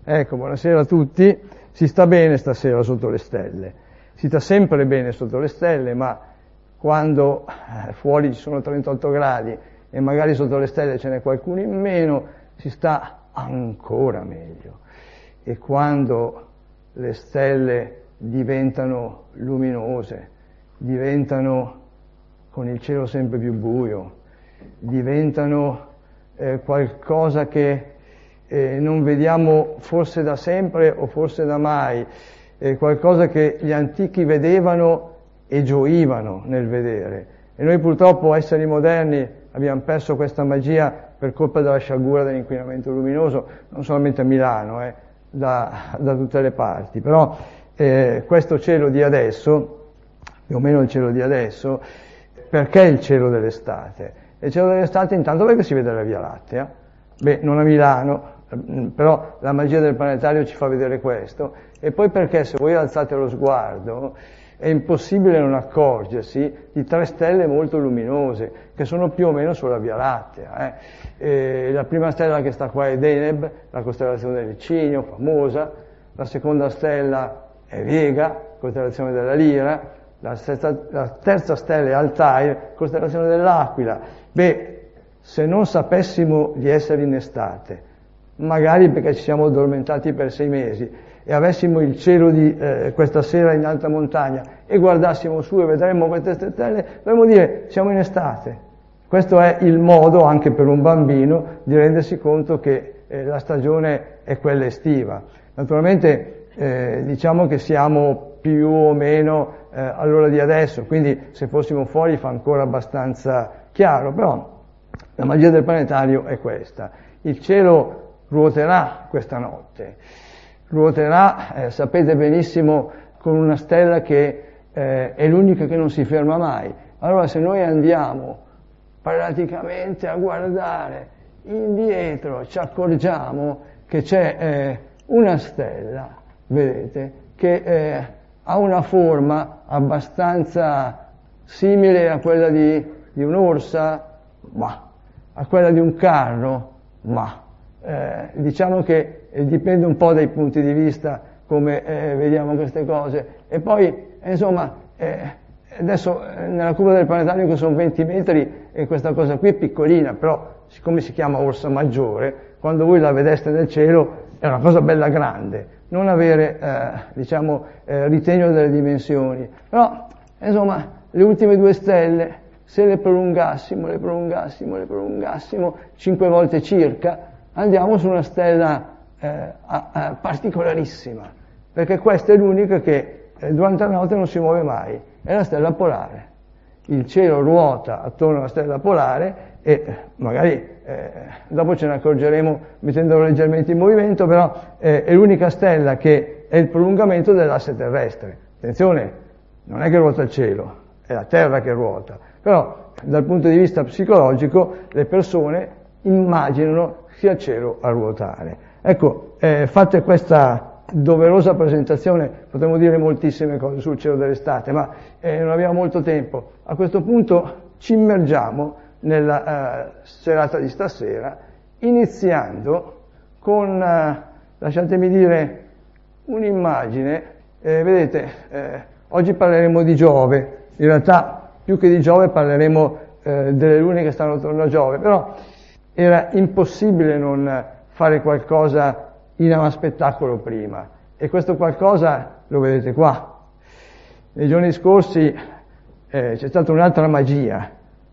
Ecco, buonasera a tutti. Si sta bene stasera sotto le stelle. Si sta sempre bene sotto le stelle, ma quando fuori ci sono 38 gradi e magari sotto le stelle ce n'è qualcuno in meno, si sta ancora meglio. E quando le stelle diventano luminose, diventano con il cielo sempre più buio, diventano qualcosa che non vediamo forse da sempre o forse da mai, qualcosa che gli antichi vedevano e gioivano nel vedere. E noi purtroppo, esseri moderni, abbiamo perso questa magia per colpa della sciagura dell'inquinamento luminoso, non solamente a Milano, da tutte le parti. Però questo cielo di adesso, più o meno il cielo di adesso, perché il cielo dell'estate? Il cielo dell'estate intanto perché si vede la Via Lattea, non a Milano, però la magia del planetario ci fa vedere questo, e poi perché se voi alzate lo sguardo è impossibile non accorgersi di 3 stelle molto luminose che sono più o meno sulla Via Lattea. La prima stella che sta qua è Deneb, la costellazione del Cigno, famosa. La seconda stella è Vega, costellazione della Lira. La terza stella è Altair, costellazione dell'Aquila. Se non sapessimo di essere in estate, magari perché ci siamo addormentati per 6 mesi, e avessimo il cielo di questa sera in alta montagna e guardassimo su e vedremmo queste stelle, dovremmo dire siamo in estate. Questo è il modo anche per un bambino di rendersi conto che la stagione è quella estiva. Naturalmente diciamo che siamo più o meno all'ora di adesso, quindi se fossimo fuori fa ancora abbastanza chiaro, però la magia del planetario è questa. Il cielo ruoterà questa notte, ruoterà, sapete benissimo, con una stella che è l'unica che non si ferma mai. Allora se noi andiamo praticamente a guardare indietro, ci accorgiamo che c'è una stella, vedete, che ha una forma abbastanza simile a quella di un'orsa, ma a quella di un carro, ma diciamo che dipende un po' dai punti di vista come vediamo queste cose. E poi insomma adesso nella curva del planetario, che sono 20 metri, e questa cosa qui è piccolina, però siccome si chiama orsa maggiore, quando voi la vedeste nel cielo è una cosa bella grande, non avere ritegno delle dimensioni. Però insomma le ultime 2 stelle, se le prolungassimo 5 volte circa, andiamo su una stella particolarissima, perché questa è l'unica che durante la notte non si muove mai, è la stella polare. Il cielo ruota attorno alla stella polare e magari dopo ce ne accorgeremo mettendolo leggermente in movimento, però è l'unica stella che è il prolungamento dell'asse terrestre. Attenzione, non è che ruota il cielo, è la Terra che ruota, però dal punto di vista psicologico le persone immaginano sia il cielo a ruotare. Ecco, fatta questa doverosa presentazione, potremmo dire moltissime cose sul cielo dell'estate, ma non abbiamo molto tempo. A questo punto ci immergiamo nella serata di stasera, iniziando con, lasciatemi dire, un'immagine. Vedete, oggi parleremo di Giove, in realtà più che di Giove parleremo delle lune che stanno attorno a Giove, però era impossibile non fare qualcosa in avanspettacolo prima, e questo qualcosa lo vedete qua. Nei giorni scorsi c'è stata un'altra magia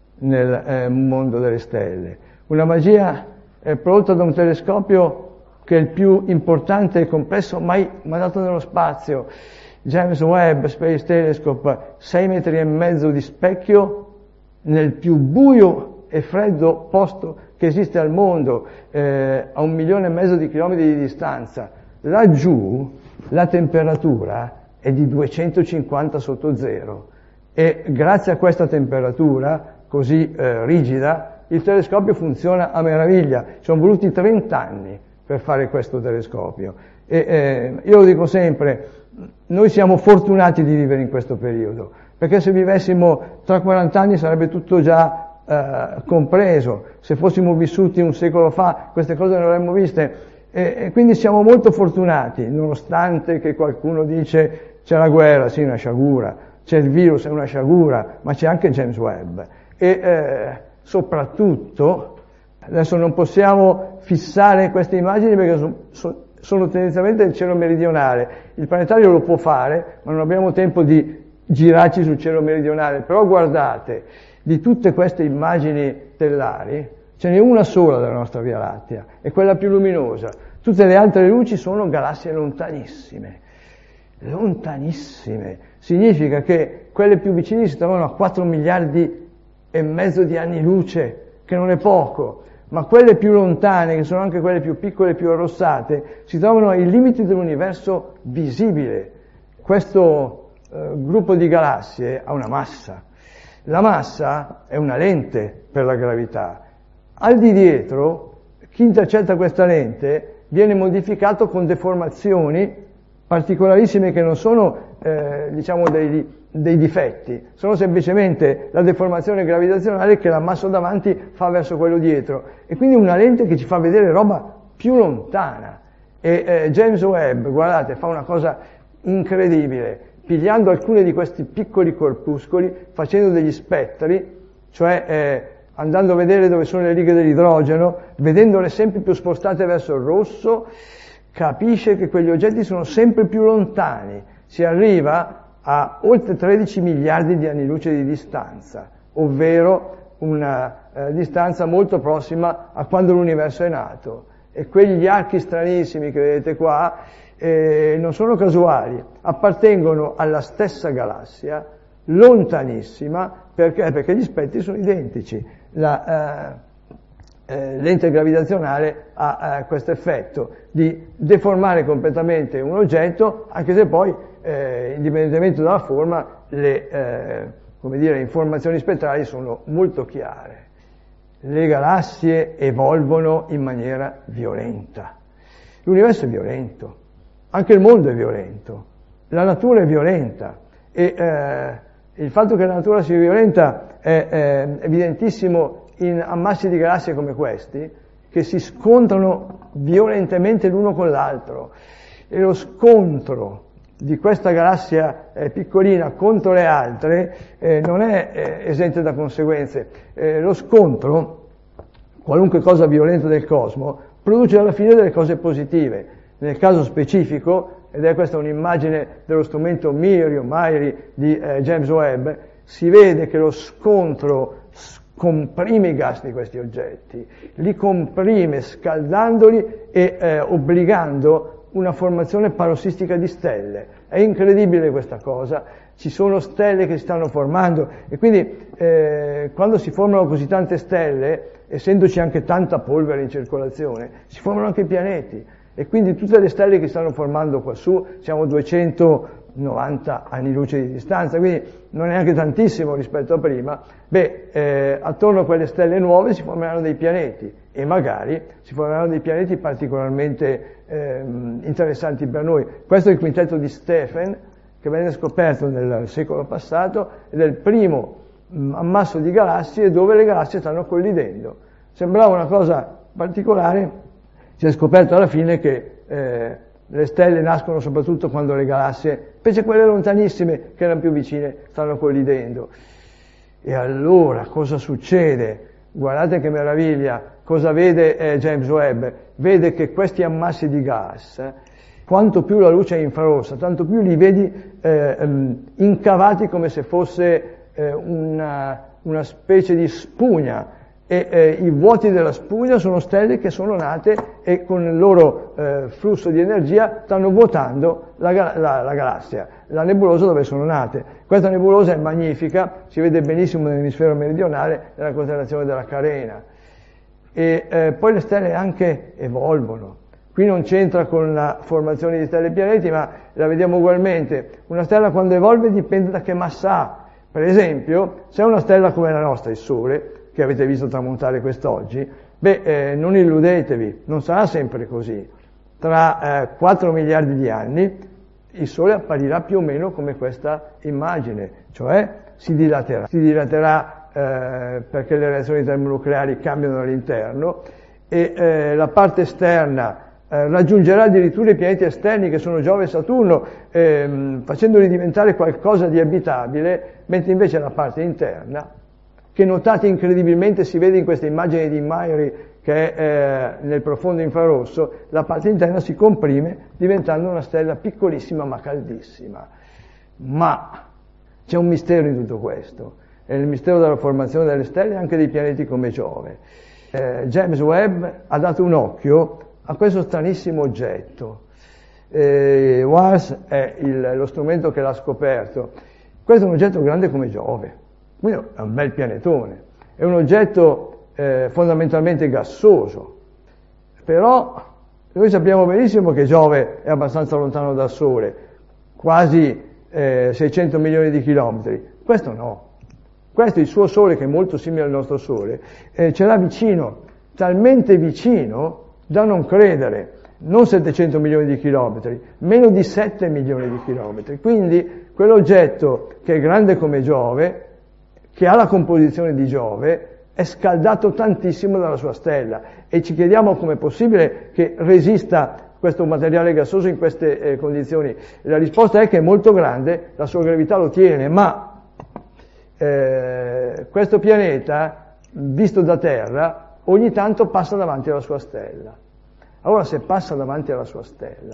nel mondo delle stelle, una magia prodotta da un telescopio che è il più importante e complesso mai dato nello spazio, James Webb Space Telescope, 6,5 metri di specchio nel più buio e freddo posto che esiste al mondo, a 1,5 milioni di chilometri di distanza. Laggiù la temperatura è di 250 sotto zero, e grazie a questa temperatura così rigida il telescopio funziona a meraviglia. Ci sono voluti 30 anni per fare questo telescopio, e io lo dico sempre, noi siamo fortunati di vivere in questo periodo, perché se vivessimo tra 40 anni sarebbe tutto già compreso. Se fossimo vissuti un secolo fa queste cose non le avremmo viste. E quindi siamo molto fortunati, nonostante che qualcuno dice c'è la guerra, sì, una sciagura, c'è il virus, è una sciagura, ma c'è anche James Webb. E soprattutto, adesso non possiamo fissare queste immagini perché sono tendenzialmente del cielo meridionale. Il planetario lo può fare, ma non abbiamo tempo di girarci sul cielo meridionale. Però guardate, di tutte queste immagini stellari, ce n'è una sola della nostra Via Lattea, è quella più luminosa. Tutte le altre luci sono galassie lontanissime. Lontanissime. Significa che quelle più vicine si trovano a 4 miliardi e mezzo di anni luce, che non è poco, ma quelle più lontane, che sono anche quelle più piccole e più arrossate, si trovano ai limiti dell'universo visibile. Questo gruppo di galassie ha una massa. La massa è una lente per la gravità. Al di dietro, chi intercetta questa lente viene modificato con deformazioni particolarissime che non sono, dei difetti, sono semplicemente la deformazione gravitazionale che l'ammasso davanti fa verso quello dietro, e quindi una lente che ci fa vedere roba più lontana. E James Webb, guardate, fa una cosa incredibile, pigliando alcuni di questi piccoli corpuscoli, facendo degli spettri, cioè andando a vedere dove sono le righe dell'idrogeno, vedendole sempre più spostate verso il rosso, capisce che quegli oggetti sono sempre più lontani. Si arriva a oltre 13 miliardi di anni luce di distanza, ovvero una distanza molto prossima a quando l'universo è nato. E quegli archi stranissimi che vedete qua non sono casuali, appartengono alla stessa galassia, lontanissima, perché gli spettri sono identici. La lente gravitazionale ha questo effetto di deformare completamente un oggetto, anche se poi, indipendentemente dalla forma, le informazioni spettrali sono molto chiare. Le galassie evolvono in maniera violenta. L'universo è violento, anche il mondo è violento, la natura è violenta, e il fatto che la natura sia violenta è evidentissimo in ammassi di galassie come questi, che si scontrano violentemente l'uno con l'altro, e lo scontro di questa galassia piccolina contro le altre non è esente da conseguenze. Lo scontro, qualunque cosa violenta del cosmo, produce alla fine delle cose positive. Nel caso specifico, ed è questa un'immagine dello strumento MIRI di James Webb, si vede che lo scontro comprime i gas di questi oggetti, li comprime scaldandoli e obbligando una formazione parossistica di stelle. È incredibile questa cosa, ci sono stelle che si stanno formando, e quindi quando si formano così tante stelle, essendoci anche tanta polvere in circolazione, si formano anche i pianeti, e quindi tutte le stelle che si stanno formando qua su, siamo 290 anni luce di distanza, quindi non è neanche tantissimo rispetto a prima. Attorno a quelle stelle nuove si formeranno dei pianeti, e magari si formeranno dei pianeti particolarmente interessanti per noi. Questo è il quintetto di Stephan, che venne scoperto nel secolo passato, ed è il primo ammasso di galassie dove le galassie stanno collidendo. Sembrava una cosa particolare, si è scoperto alla fine che le stelle nascono soprattutto quando le galassie, specie quelle lontanissime che erano più vicine, stanno collidendo. E allora cosa succede? Guardate che meraviglia, cosa vede James Webb? Vede che questi ammassi di gas, quanto più la luce è infrarossa, tanto più li vedi incavati come se fosse una specie di spugna, e i vuoti della spugna sono stelle che sono nate e con il loro flusso di energia stanno vuotando la galassia, la nebulosa dove sono nate. Questa nebulosa è magnifica, si vede benissimo nell'emisfero meridionale, nella costellazione della Carena. E poi le stelle anche evolvono. Qui non c'entra con la formazione di stelle e pianeti, ma la vediamo ugualmente. Una stella quando evolve dipende da che massa ha. Per esempio, se è una stella come la nostra, il Sole, che avete visto tramontare quest'oggi, non illudetevi, non sarà sempre così. Tra 4 miliardi di anni il Sole apparirà più o meno come questa immagine, cioè si dilaterà perché le reazioni termonucleari cambiano all'interno, e la parte esterna raggiungerà addirittura i pianeti esterni che sono Giove e Saturno, facendoli diventare qualcosa di abitabile, mentre invece la parte interna, che notate incredibilmente si vede in questa immagine di Myri che è nel profondo infrarosso, la parte interna si comprime diventando una stella piccolissima ma caldissima. Ma c'è un mistero in tutto questo, è il mistero della formazione delle stelle e anche dei pianeti come Giove. James Webb ha dato un occhio a questo stranissimo oggetto. WARS è lo strumento che l'ha scoperto. Questo è un oggetto grande come Giove, quindi è un bel pianetone, è un oggetto fondamentalmente gassoso, però noi sappiamo benissimo che Giove è abbastanza lontano dal Sole, quasi 600 milioni di chilometri. Questo no. Questo, il suo Sole, che è molto simile al nostro Sole, ce l'ha vicino, talmente vicino da non credere, non 700 milioni di chilometri, meno di 7 milioni di chilometri. Quindi quell'oggetto che è grande come Giove, che ha la composizione di Giove, è scaldato tantissimo dalla sua stella e ci chiediamo come è possibile che resista questo materiale gassoso in queste condizioni. La risposta è che è molto grande, la sua gravità lo tiene, ma questo pianeta, visto da Terra, ogni tanto passa davanti alla sua stella. Allora, se passa davanti alla sua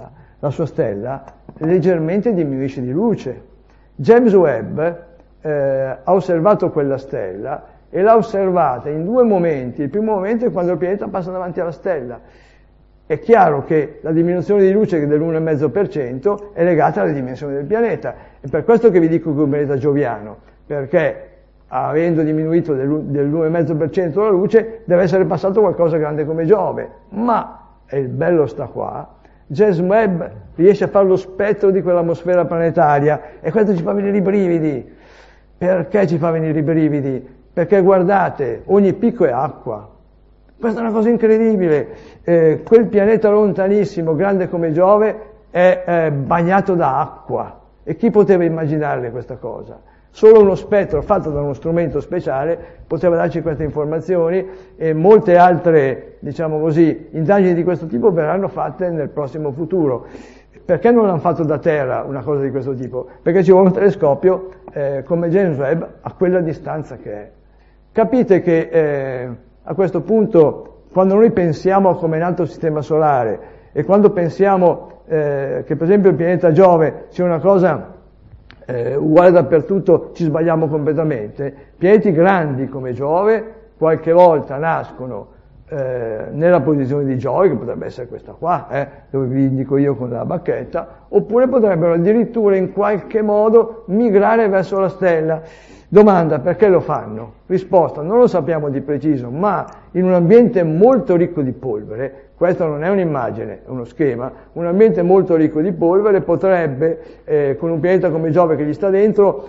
stella leggermente diminuisce di luce. James Webb ha osservato quella stella e l'ha osservata in due momenti. Il primo momento è quando il pianeta passa davanti alla stella. È chiaro che la diminuzione di luce dell'1,5% è legata alle dimensioni del pianeta. È per questo che vi dico che è un pianeta gioviano, perché avendo diminuito dell'1,5% la luce deve essere passato qualcosa grande come Giove. Ma, e il bello sta qua, James Webb riesce a fare lo spettro di quell'atmosfera planetaria e questo ci fa venire i brividi. Perché ci fa venire i brividi? Perché guardate, ogni picco è acqua. Questa è una cosa incredibile. Quel pianeta lontanissimo, grande come Giove, è bagnato da acqua. E chi poteva immaginarle questa cosa? Solo uno spettro fatto da uno strumento speciale poteva darci queste informazioni e molte altre, diciamo così, indagini di questo tipo verranno fatte nel prossimo futuro. Perché non l'hanno fatto da Terra una cosa di questo tipo? Perché ci vuole un telescopio come James Webb a quella distanza che è. Capite che a questo punto, quando noi pensiamo a come è nato il Sistema Solare e quando pensiamo che per esempio il pianeta Giove sia una cosa uguale dappertutto, ci sbagliamo completamente. Pianeti grandi come Giove qualche volta nascono nella posizione di Giove, che potrebbe essere questa qua, dove vi indico io con la bacchetta, oppure potrebbero addirittura in qualche modo migrare verso la stella. Domanda: perché lo fanno? Risposta: non lo sappiamo di preciso, ma in un ambiente molto ricco di polvere, questa non è un'immagine, è uno schema, un ambiente molto ricco di polvere potrebbe, con un pianeta come Giove che gli sta dentro,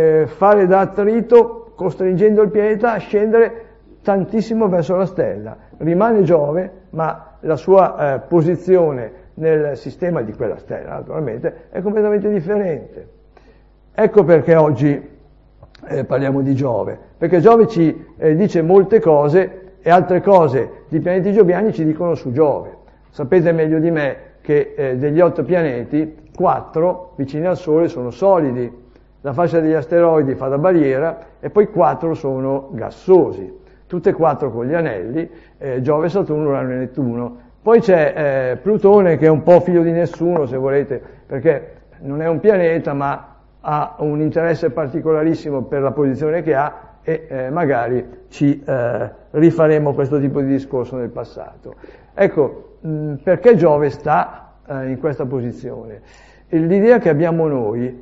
fare da attrito, costringendo il pianeta a scendere tantissimo verso la stella. Rimane Giove, ma la sua posizione nel sistema di quella stella, naturalmente, è completamente differente. Ecco perché oggi parliamo di Giove, perché Giove ci dice molte cose e altre cose di pianeti gioviani ci dicono su Giove. Sapete meglio di me che degli 8 pianeti, 4 vicini al Sole sono solidi, la fascia degli asteroidi fa da barriera e poi 4 sono gassosi, tutte e 4 con gli anelli, Giove, Saturno, Urano e Nettuno. Poi c'è Plutone, che è un po' figlio di nessuno, se volete, perché non è un pianeta ma ha un interesse particolarissimo per la posizione che ha e magari ci rifaremo questo tipo di discorso nel passato. Ecco, perché Giove sta in questa posizione? L'idea che abbiamo noi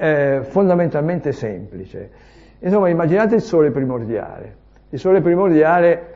è fondamentalmente semplice. Insomma, immaginate il Sole primordiale. Il Sole primordiale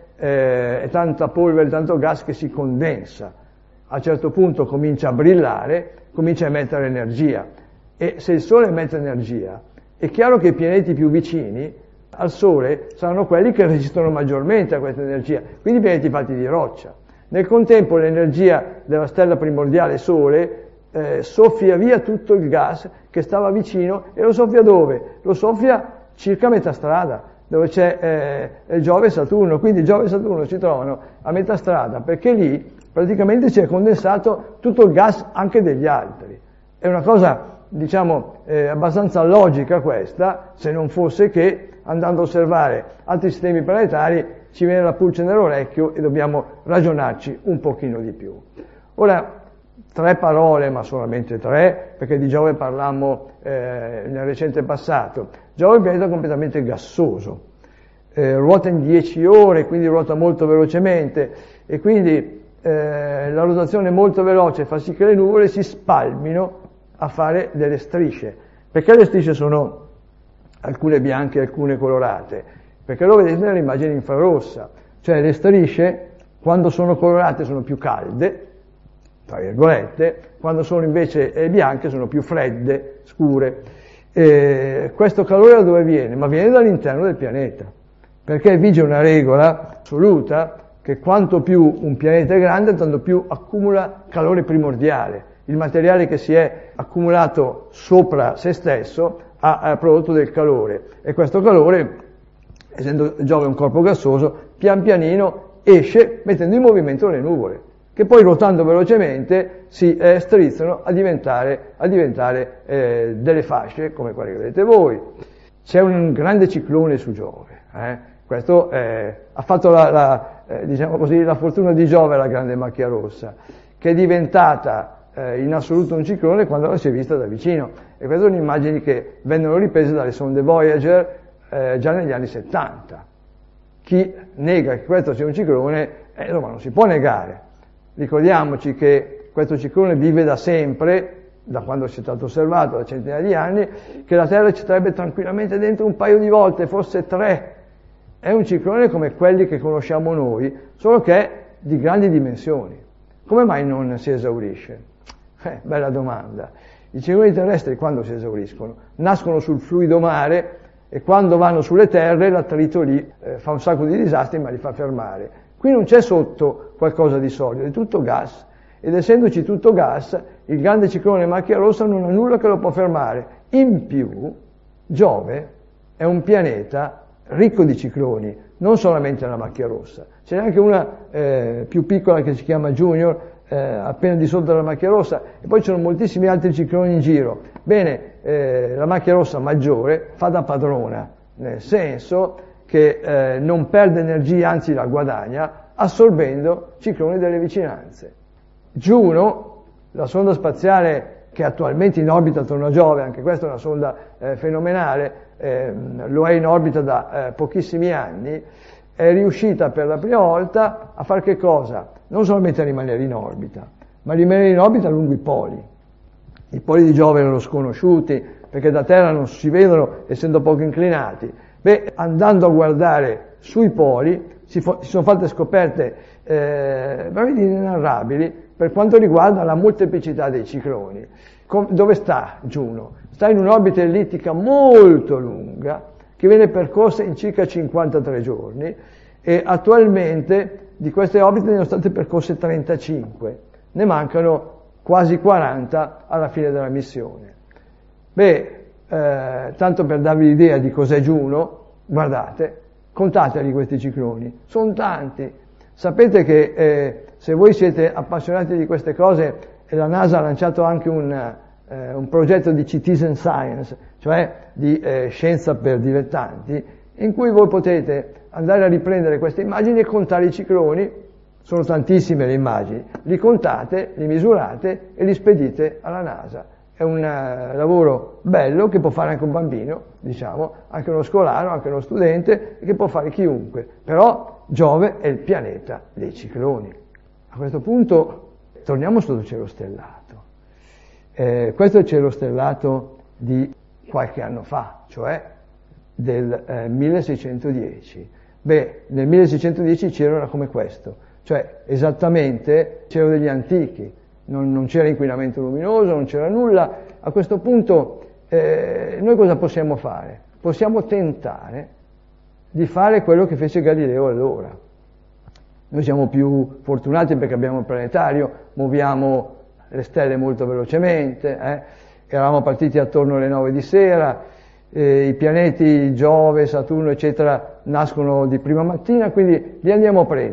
è tanta polvere, tanto gas che si condensa. A un certo punto comincia a brillare, comincia a emettere energia. E se il Sole emette energia, è chiaro che i pianeti più vicini al Sole saranno quelli che resistono maggiormente a questa energia, quindi i pianeti fatti di roccia. Nel contempo l'energia della stella primordiale Sole soffia via tutto il gas che stava vicino e lo soffia dove? Lo soffia circa a metà strada, dove c'è Giove e Saturno, quindi Giove e Saturno si trovano a metà strada perché lì praticamente si è condensato tutto il gas anche degli altri. È una cosa, diciamo, abbastanza logica questa, se non fosse che, andando a osservare altri sistemi planetari, ci viene la pulce nell'orecchio e dobbiamo ragionarci un pochino di più. Ora, 3 parole, ma solamente 3, perché di Giove parlammo nel recente passato. Giove è un pianeta completamente gassoso, ruota in 10 ore, quindi ruota molto velocemente, e quindi la rotazione molto veloce fa sì che le nuvole si spalmino a fare delle strisce. Perché le strisce sono alcune bianche e alcune colorate? Perché lo vedete nell'immagine infrarossa, cioè le strisce quando sono colorate sono più calde, tra virgolette, quando sono invece bianche sono più fredde, scure. Questo calore da dove viene? Ma viene dall'interno del pianeta, perché vige una regola assoluta che quanto più un pianeta è grande, tanto più accumula calore primordiale. Il materiale che si è accumulato sopra se stesso ha prodotto del calore, e questo calore, essendo Giove un corpo gassoso, pian pianino esce mettendo in movimento le nuvole, che poi ruotando velocemente si strizzano a diventare delle fasce come quelle che vedete voi. C'è un grande ciclone su Giove, questo ha fatto diciamo così, la fortuna di Giove, la grande macchia rossa, che è diventata in assoluto un ciclone quando la si è vista da vicino, e queste sono immagini che vennero riprese dalle sonde Voyager già negli anni 70. Chi nega che questo sia un ciclone, ma non si può negare. Ricordiamoci che questo ciclone vive da sempre, da quando si è stato osservato, da centinaia di anni, che la Terra ci starebbe tranquillamente dentro un paio di volte, forse 3. È un ciclone come quelli che conosciamo noi, solo che è di grandi dimensioni. Come mai non si esaurisce? Bella domanda. I cicloni terrestri quando si esauriscono? Nascono sul fluido mare, e quando vanno sulle terre l'attrito lì fa un sacco di disastri, ma li fa fermare. Qui non c'è sotto qualcosa di solido, è tutto gas, ed essendoci tutto gas, il grande ciclone macchia rossa non ha nulla che lo può fermare. In più, Giove è un pianeta ricco di cicloni, non solamente la macchia rossa. Ce n'è anche una più piccola che si chiama Junior, appena di sotto della macchia rossa, e poi ci sono moltissimi altri cicloni in giro. Bene, la macchia rossa maggiore fa da padrona, nel senso che non perde energia, anzi la guadagna, assorbendo cicloni delle vicinanze. Juno, la sonda spaziale che è attualmente in orbita attorno a Giove, anche questa è una sonda fenomenale, lo è in orbita da pochissimi anni, è riuscita per la prima volta a fare che cosa? Non solamente a rimanere in orbita, ma a rimanere in orbita lungo i poli. I poli di Giove erano sconosciuti, perché da Terra non si vedono, essendo poco inclinati. Andando a guardare sui poli si sono fatte scoperte veramente inenarrabili per quanto riguarda la molteplicità dei cicloni. Dove sta Juno? Sta in un'orbita ellittica molto lunga, che viene percorsa in circa 53 giorni, e attualmente di queste orbite ne sono state percorse 35, ne mancano quasi 40 alla fine della missione. Tanto per darvi l'idea di cos'è Juno, guardate, contateli questi cicloni, sono tanti. Sapete che se voi siete appassionati di queste cose, la NASA ha lanciato anche un progetto di citizen science, cioè di scienza per dilettanti, in cui voi potete andare a riprendere queste immagini e contare i cicloni. Sono tantissime le immagini, li contate, li misurate e li spedite alla NASA. È un lavoro bello che può fare anche un bambino, diciamo, anche uno scolaro, anche uno studente, e che può fare chiunque. Però Giove è il pianeta dei cicloni. A questo punto torniamo sul cielo stellato. Questo è il cielo stellato di qualche anno fa, cioè del 1610. Nel 1610 il cielo era come questo, cioè esattamente il cielo degli antichi. Non c'era inquinamento luminoso, non c'era nulla. A questo punto noi cosa possiamo fare? Possiamo tentare di fare quello che fece Galileo allora. Noi siamo più fortunati perché abbiamo il planetario, muoviamo le stelle molto velocemente, eravamo partiti attorno alle 9 di sera, i pianeti Giove, Saturno, eccetera, nascono di prima mattina, quindi li andiamo a prendere.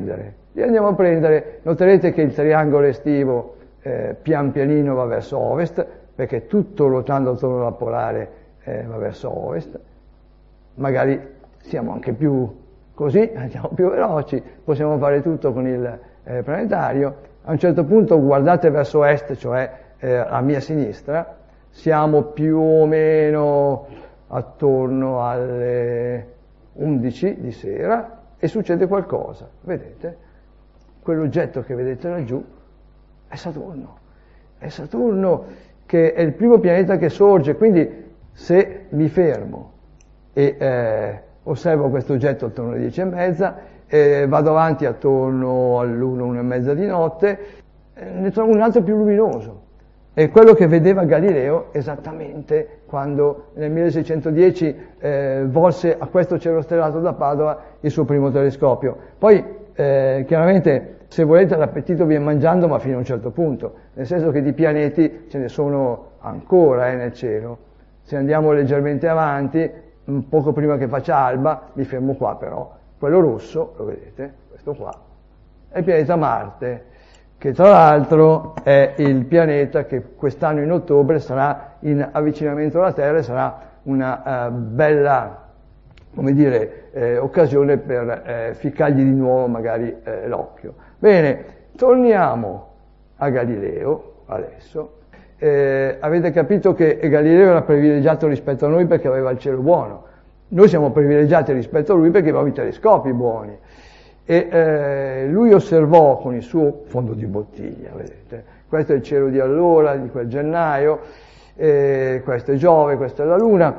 li andiamo a prendere. Noterete che il triangolo estivo pian pianino va verso ovest, perché tutto ruotando attorno alla polare va verso ovest. Magari siamo anche più così, andiamo più veloci, possiamo fare tutto con il planetario. A un certo punto guardate verso est, cioè a mia sinistra, siamo più o meno attorno alle 11 di sera e succede qualcosa, vedete? Quell'oggetto che vedete laggiù è Saturno che è il primo pianeta che sorge, quindi se mi fermo e osservo questo oggetto attorno alle 10:30, vado avanti attorno all'1, 1:30 di notte, ne trovo un altro più luminoso. È quello che vedeva Galileo esattamente quando nel 1610 volse a questo cielo stellato da Padova il suo primo telescopio. Poi chiaramente, se volete, l'appetito viene mangiando, ma fino a un certo punto, nel senso che di pianeti ce ne sono ancora nel cielo. Se andiamo leggermente avanti, un poco prima che faccia alba, mi fermo qua però, quello rosso, lo vedete, questo qua, è il pianeta Marte, che tra l'altro è il pianeta che quest'anno in ottobre sarà in avvicinamento alla Terra e sarà una bella, come dire, occasione per ficcargli di nuovo magari l'occhio. Bene, torniamo a Galileo adesso. Avete capito che Galileo era privilegiato rispetto a noi perché aveva il cielo buono. Noi siamo privilegiati rispetto a lui perché avevamo i telescopi buoni. E lui osservò con il suo fondo di bottiglia, vedete, questo è il cielo di allora, di quel gennaio, questo è Giove, questa è la Luna.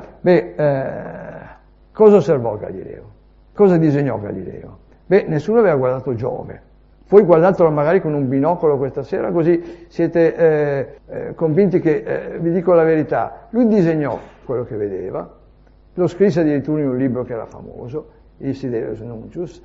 Cosa osservò Galileo? Cosa disegnò Galileo? Nessuno aveva guardato Giove. Poi guardatelo magari con un binocolo questa sera, così siete convinti che vi dico la verità. Lui disegnò quello che vedeva, lo scrisse addirittura in un libro che era famoso, il Sidereus Nuncius,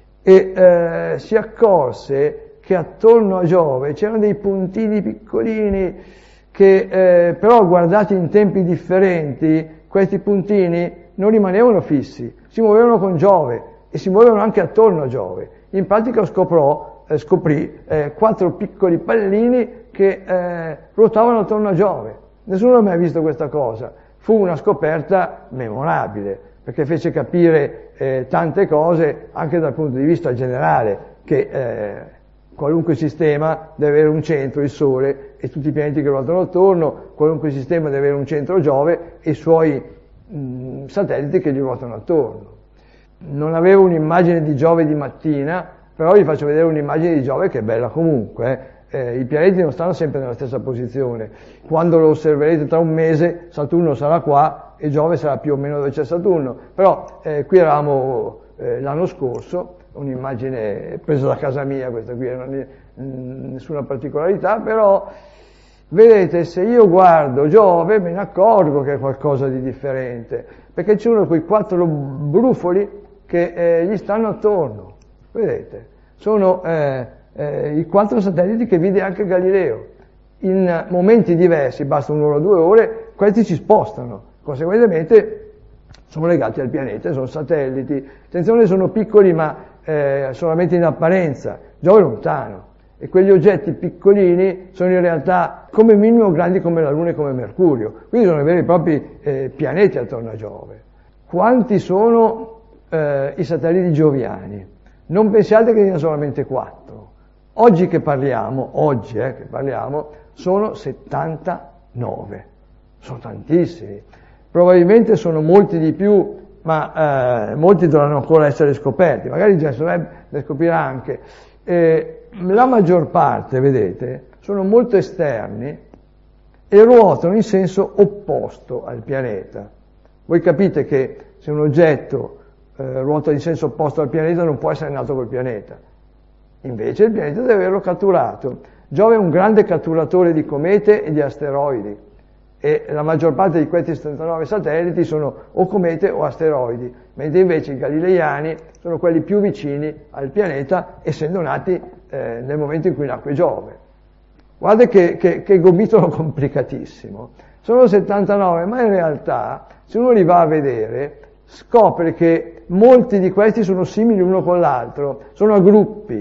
e si accorse che attorno a Giove c'erano dei puntini piccolini che però guardati in tempi differenti, questi puntini non rimanevano fissi, si muovevano con Giove e si muovevano anche attorno a Giove. In pratica scoprì 4 piccoli pallini che ruotavano attorno a Giove. Nessuno ha mai visto questa cosa. Fu una scoperta memorabile, perché fece capire tante cose anche dal punto di vista generale, che qualunque sistema deve avere un centro, il Sole, e tutti i pianeti che ruotano attorno, qualunque sistema deve avere un centro, Giove, e i suoi satelliti che gli ruotano attorno. Non avevo un'immagine di Giove di mattina, però vi faccio vedere un'immagine di Giove che è bella comunque. I pianeti non stanno sempre nella stessa posizione. Quando lo osserverete tra un mese, Saturno sarà qua e Giove sarà più o meno dove c'è Saturno. Però qui eravamo l'anno scorso, un'immagine presa da casa mia, questa qui non è nessuna particolarità, però vedete, se io guardo Giove me ne accorgo che è qualcosa di differente, perché ci sono quei 4 brufoli che gli stanno attorno. Vedete, sono i 4 satelliti che vide anche Galileo. In momenti diversi, basta 1 ora o 2 ore, questi si spostano. Conseguentemente sono legati al pianeta, sono satelliti. Attenzione, sono piccoli ma solamente in apparenza. Giove è lontano. E quegli oggetti piccolini sono in realtà come minimo grandi come la Luna e come Mercurio. Quindi sono veri e propri pianeti attorno a Giove. Quanti sono i satelliti gioviani? Non pensiate che siano solamente 4. Oggi che parliamo, sono 79. Sono tantissimi. Probabilmente sono molti di più, ma molti dovranno ancora essere scoperti. Magari James Webb ne scoprirà anche. La maggior parte, vedete, sono molto esterni e ruotano in senso opposto al pianeta. Voi capite che se un oggetto ruota in senso opposto al pianeta non può essere nato col pianeta. Invece il pianeta deve averlo catturato. Giove è un grande catturatore di comete e di asteroidi e la maggior parte di questi 79 satelliti sono o comete o asteroidi, mentre invece i galileiani sono quelli più vicini al pianeta, essendo nati nel momento in cui nacque Giove. Guardate che gomitolo complicatissimo. Sono 79, ma in realtà, se uno li va a vedere, scopre che molti di questi sono simili uno con l'altro, sono a gruppi.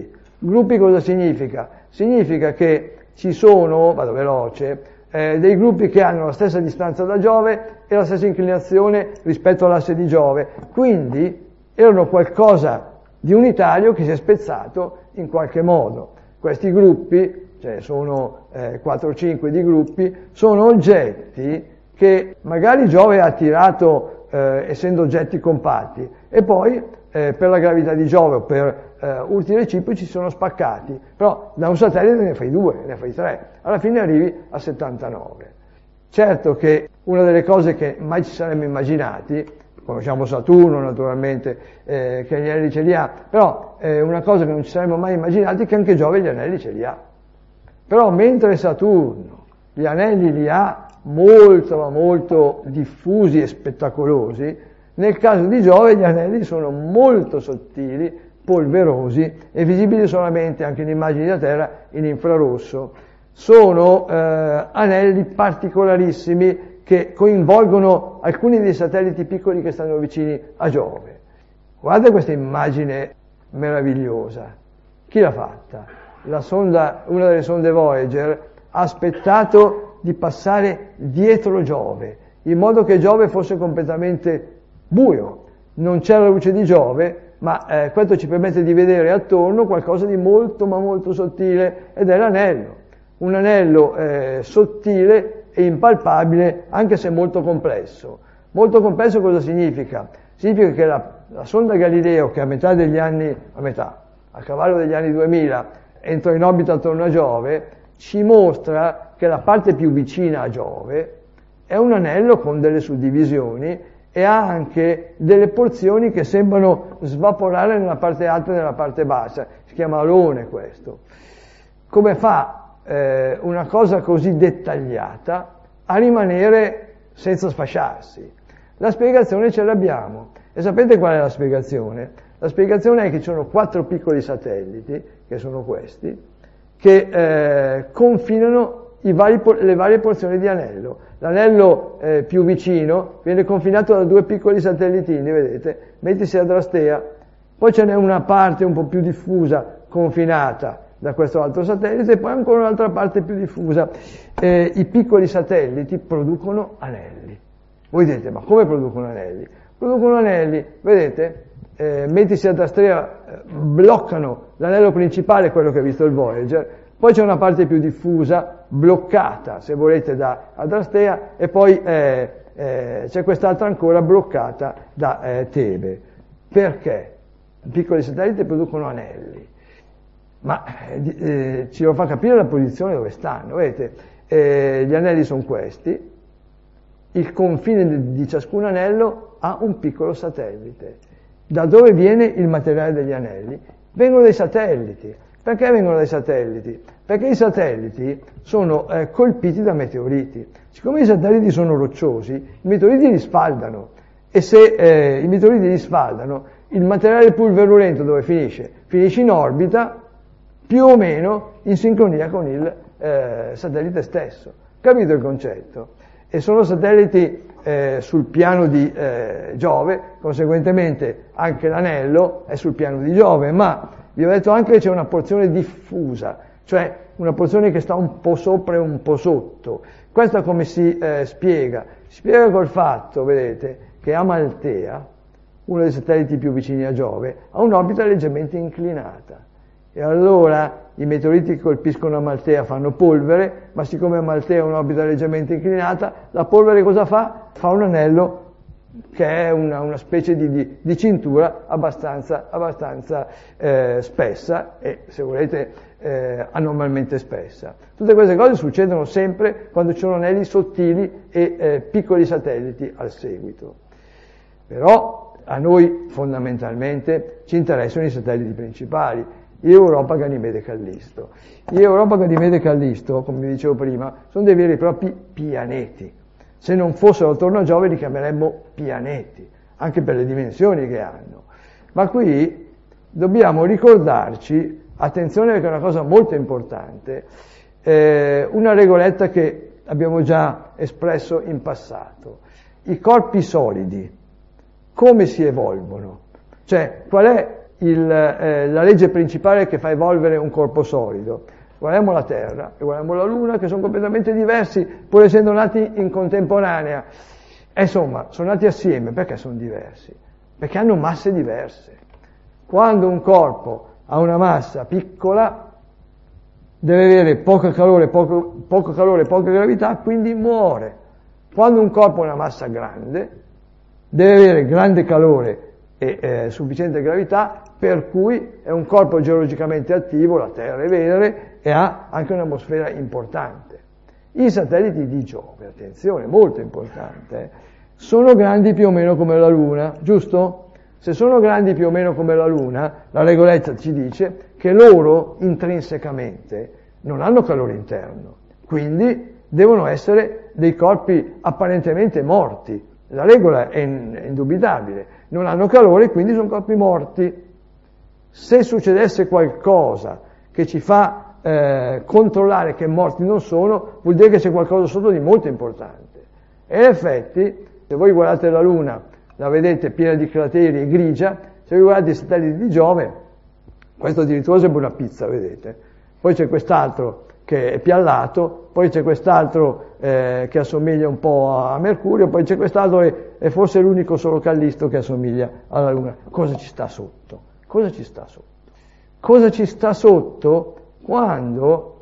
Gruppi cosa significa? Significa che ci sono, vado veloce, dei gruppi che hanno la stessa distanza da Giove e la stessa inclinazione rispetto all'asse di Giove, quindi erano qualcosa di unitario che si è spezzato in qualche modo. Questi gruppi, ce ne sono 4 o 5 di gruppi, sono oggetti che magari Giove ha attirato essendo oggetti compatti e poi per la gravità di Giove o per urti reciproci sono spaccati, però da un satellite ne fai 2, ne fai 3, alla fine arrivi a 79. Certo che una delle cose che mai ci saremmo immaginati, conosciamo Saturno naturalmente, che gli anelli ce li ha, però una cosa che non ci saremmo mai immaginati è che anche Giove gli anelli ce li ha. Però mentre Saturno gli anelli li ha molto ma molto diffusi e spettacolosi, nel caso di Giove gli anelli sono molto sottili, polverosi e visibili solamente anche in immagini da Terra in infrarosso. Sono anelli particolarissimi che coinvolgono alcuni dei satelliti piccoli che stanno vicini a Giove. Guarda questa immagine meravigliosa. Chi l'ha fatta? Una delle sonde Voyager ha aspettato di passare dietro Giove, in modo che Giove fosse completamente buio. Non c'è la luce di Giove, ma questo ci permette di vedere attorno qualcosa di molto ma molto sottile, ed è l'anello. Un anello sottile e impalpabile, anche se molto complesso. Molto complesso cosa significa? Significa che la sonda Galileo, che a cavallo degli anni 2000, entrò in orbita attorno a Giove, ci mostra che la parte più vicina a Giove è un anello con delle suddivisioni e ha anche delle porzioni che sembrano svaporare nella parte alta e nella parte bassa. Si chiama alone questo. Come fa una cosa così dettagliata a rimanere senza sfasciarsi? La spiegazione ce l'abbiamo. E sapete qual è la spiegazione? La spiegazione è che ci sono 4 piccoli satelliti, che sono questi, che confinano le varie porzioni di anello. L'anello più vicino viene confinato da 2 piccoli satellitini, vedete? Metis e Adrastea. Poi ce n'è una parte un po' più diffusa, confinata da questo altro satellite, e poi ancora un'altra parte più diffusa. I piccoli satelliti producono anelli. Voi dite, ma come producono anelli? Producono anelli, vedete? Metis e Adrastea bloccano l'anello principale, quello che ha visto il Voyager, poi c'è una parte più diffusa, bloccata, se volete, da Adrastea, e poi c'è quest'altra ancora bloccata da Tebe. Perché? I piccoli satelliti producono anelli, ma ci lo fa capire la posizione dove stanno. Vedete, gli anelli sono questi, il confine di ciascun anello ha un piccolo satellite. Da dove viene il materiale degli anelli? Vengono dai satelliti. Perché vengono dai satelliti? Perché i satelliti sono colpiti da meteoriti. Siccome i satelliti sono rocciosi, i meteoriti li sfaldano, e se i meteoriti li sfaldano, il materiale pulverulento dove finisce? Finisce in orbita, più o meno in sincronia con il satellite stesso. Capito il concetto? E sono satelliti sul piano di Giove, conseguentemente anche l'anello è sul piano di Giove, ma vi ho detto anche che c'è una porzione diffusa, cioè una porzione che sta un po' sopra e un po' sotto. Questo come si spiega? Si spiega col fatto, vedete, che Amaltea, uno dei satelliti più vicini a Giove, ha un'orbita leggermente inclinata. E allora i meteoriti che colpiscono Amaltea fanno polvere, ma siccome Amaltea ha un'orbita leggermente inclinata, la polvere cosa fa? Fa un anello che è una specie di cintura abbastanza spessa e, se volete, anormalmente spessa. Tutte queste cose succedono sempre quando ci sono anelli sottili e piccoli satelliti al seguito. Però a noi fondamentalmente ci interessano i satelliti principali, Europa, Ganimede e Callisto. Europa, Ganimede e Callisto, come vi dicevo prima, sono dei veri e propri pianeti. Se non fossero attorno a Giove li chiameremmo pianeti, anche per le dimensioni che hanno. Ma qui dobbiamo ricordarci, attenzione perché è una cosa molto importante, una regoletta che abbiamo già espresso in passato. I corpi solidi, come si evolvono? Cioè, qual è la legge principale che fa evolvere un corpo solido. Guardiamo la Terra e guardiamo la Luna, che sono completamente diversi, pur essendo nati in contemporanea. E insomma, sono nati assieme. Perché sono diversi? Perché hanno masse diverse. Quando un corpo ha una massa piccola, deve avere poco calore, poca gravità, quindi muore. Quando un corpo ha una massa grande, deve avere grande calore e sufficiente gravità, per cui è un corpo geologicamente attivo, la Terra è Venere, e ha anche un'atmosfera importante. I satelliti di Giove, attenzione, molto importante, sono grandi più o meno come la Luna, giusto? Se sono grandi più o meno come la Luna, la regolezza ci dice che loro intrinsecamente non hanno calore interno, quindi devono essere dei corpi apparentemente morti. La regola è indubitabile, non hanno calore, quindi sono corpi morti. Se succedesse qualcosa che ci fa controllare che morti non sono, vuol dire che c'è qualcosa sotto di molto importante. E in effetti, se voi guardate la Luna, la vedete piena di crateri e grigia, se voi guardate i satelliti di Giove, questo addirittura sembra una pizza, vedete? Poi c'è quest'altro che è piallato, poi c'è quest'altro che assomiglia un po' a Mercurio, poi c'è quest'altro che è forse l'unico solo Callisto che assomiglia alla Luna. Cosa ci sta sotto? Cosa ci sta sotto? Cosa ci sta sotto quando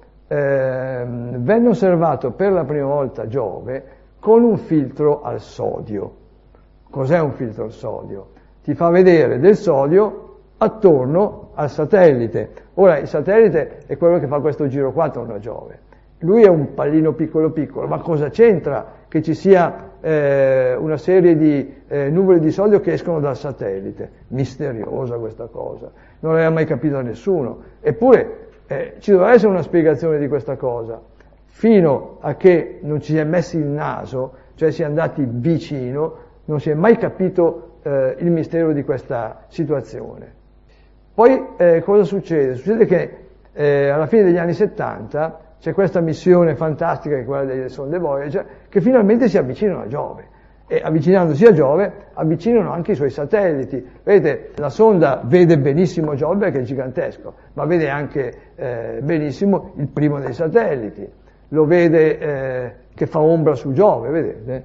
venne osservato per la prima volta Giove con un filtro al sodio? Cos'è un filtro al sodio? Ti fa vedere del sodio attorno al satellite. Ora, il satellite è quello che fa questo giro qua attorno a Giove. Lui è un pallino piccolo piccolo, ma cosa c'entra che ci sia una serie di nuvole di sodio che escono dal satellite? Misteriosa questa cosa, non l'aveva mai capito nessuno. Eppure ci dovrà essere una spiegazione di questa cosa, fino a che non ci si è messi il naso, cioè si è andati vicino, non si è mai capito il mistero di questa situazione. Poi cosa succede? Succede che alla fine degli anni 70 c'è questa missione fantastica, che è quella delle sonde Voyager, che finalmente si avvicinano a Giove. E avvicinandosi a Giove, avvicinano anche i suoi satelliti. Vedete, la sonda vede benissimo Giove perché è gigantesco, ma vede anche benissimo il primo dei satelliti. Lo vede che fa ombra su Giove, vedete?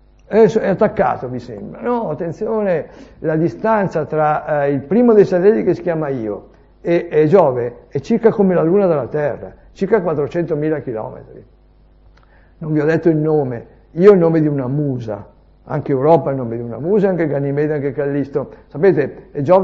È attaccato, mi sembra. No, attenzione, la distanza tra il primo dei satelliti, che si chiama Io, e Giove è circa come la Luna dalla Terra, circa 400.000 chilometri. Non vi ho detto il nome. Io è il nome di una musa, anche Europa è il nome di una musa, anche Ganimede, anche Callisto. Sapete, Giove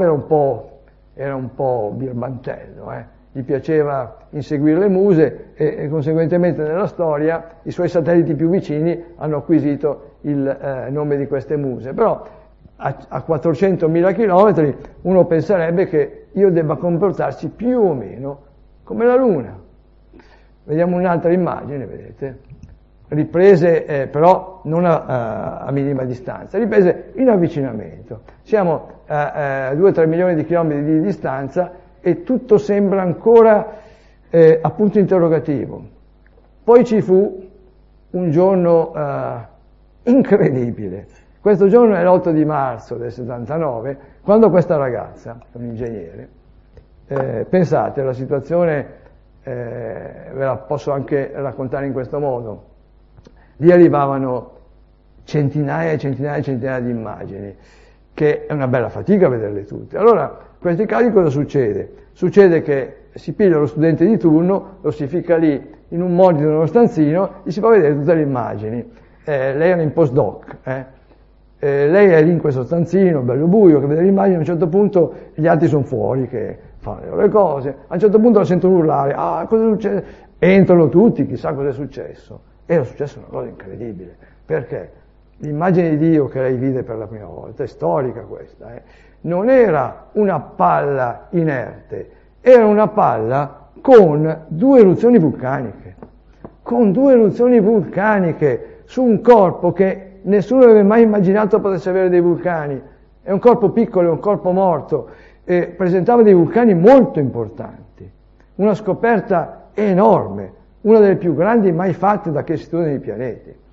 era un po' birbantello, Gli piaceva inseguire le muse e conseguentemente nella storia i suoi satelliti più vicini hanno acquisito il nome di queste muse. Però a 400.000 chilometri uno penserebbe che Io debba comportarsi più o meno come la Luna. Vediamo un'altra immagine, vedete? Riprese però non a minima distanza, riprese in avvicinamento. Siamo a 2-3 milioni di chilometri di distanza e tutto sembra ancora a punto interrogativo. Poi ci fu un giorno incredibile. Questo giorno è l'8 di marzo del 79, quando questa ragazza, un ingegnere, pensate, la situazione ve la posso anche raccontare in questo modo. Lì arrivavano centinaia e centinaia e centinaia di immagini, che è una bella fatica vederle tutte. Allora, in questi casi cosa succede? Succede che si piglia lo studente di turno, lo si ficca lì in un mordido nello stanzino e si fa vedere tutte le immagini. Lei era in postdoc, lei è lì in questo stanzino, bello buio, che vede le immagini, a un certo punto gli altri sono fuori, che fanno le loro cose, a un certo punto la sentono urlare, cosa succede? Entrano tutti, chissà cosa è successo. Era successa una cosa incredibile, perché l'immagine di Dio che lei vide per la prima volta, è storica questa, non era una palla inerte, era una palla con 2 eruzioni vulcaniche, su un corpo che nessuno aveva mai immaginato potesse avere dei vulcani. È un corpo piccolo, è un corpo morto, e presentava dei vulcani molto importanti. Una scoperta enorme, una delle più grandi mai fatte da che si studiano i pianeti.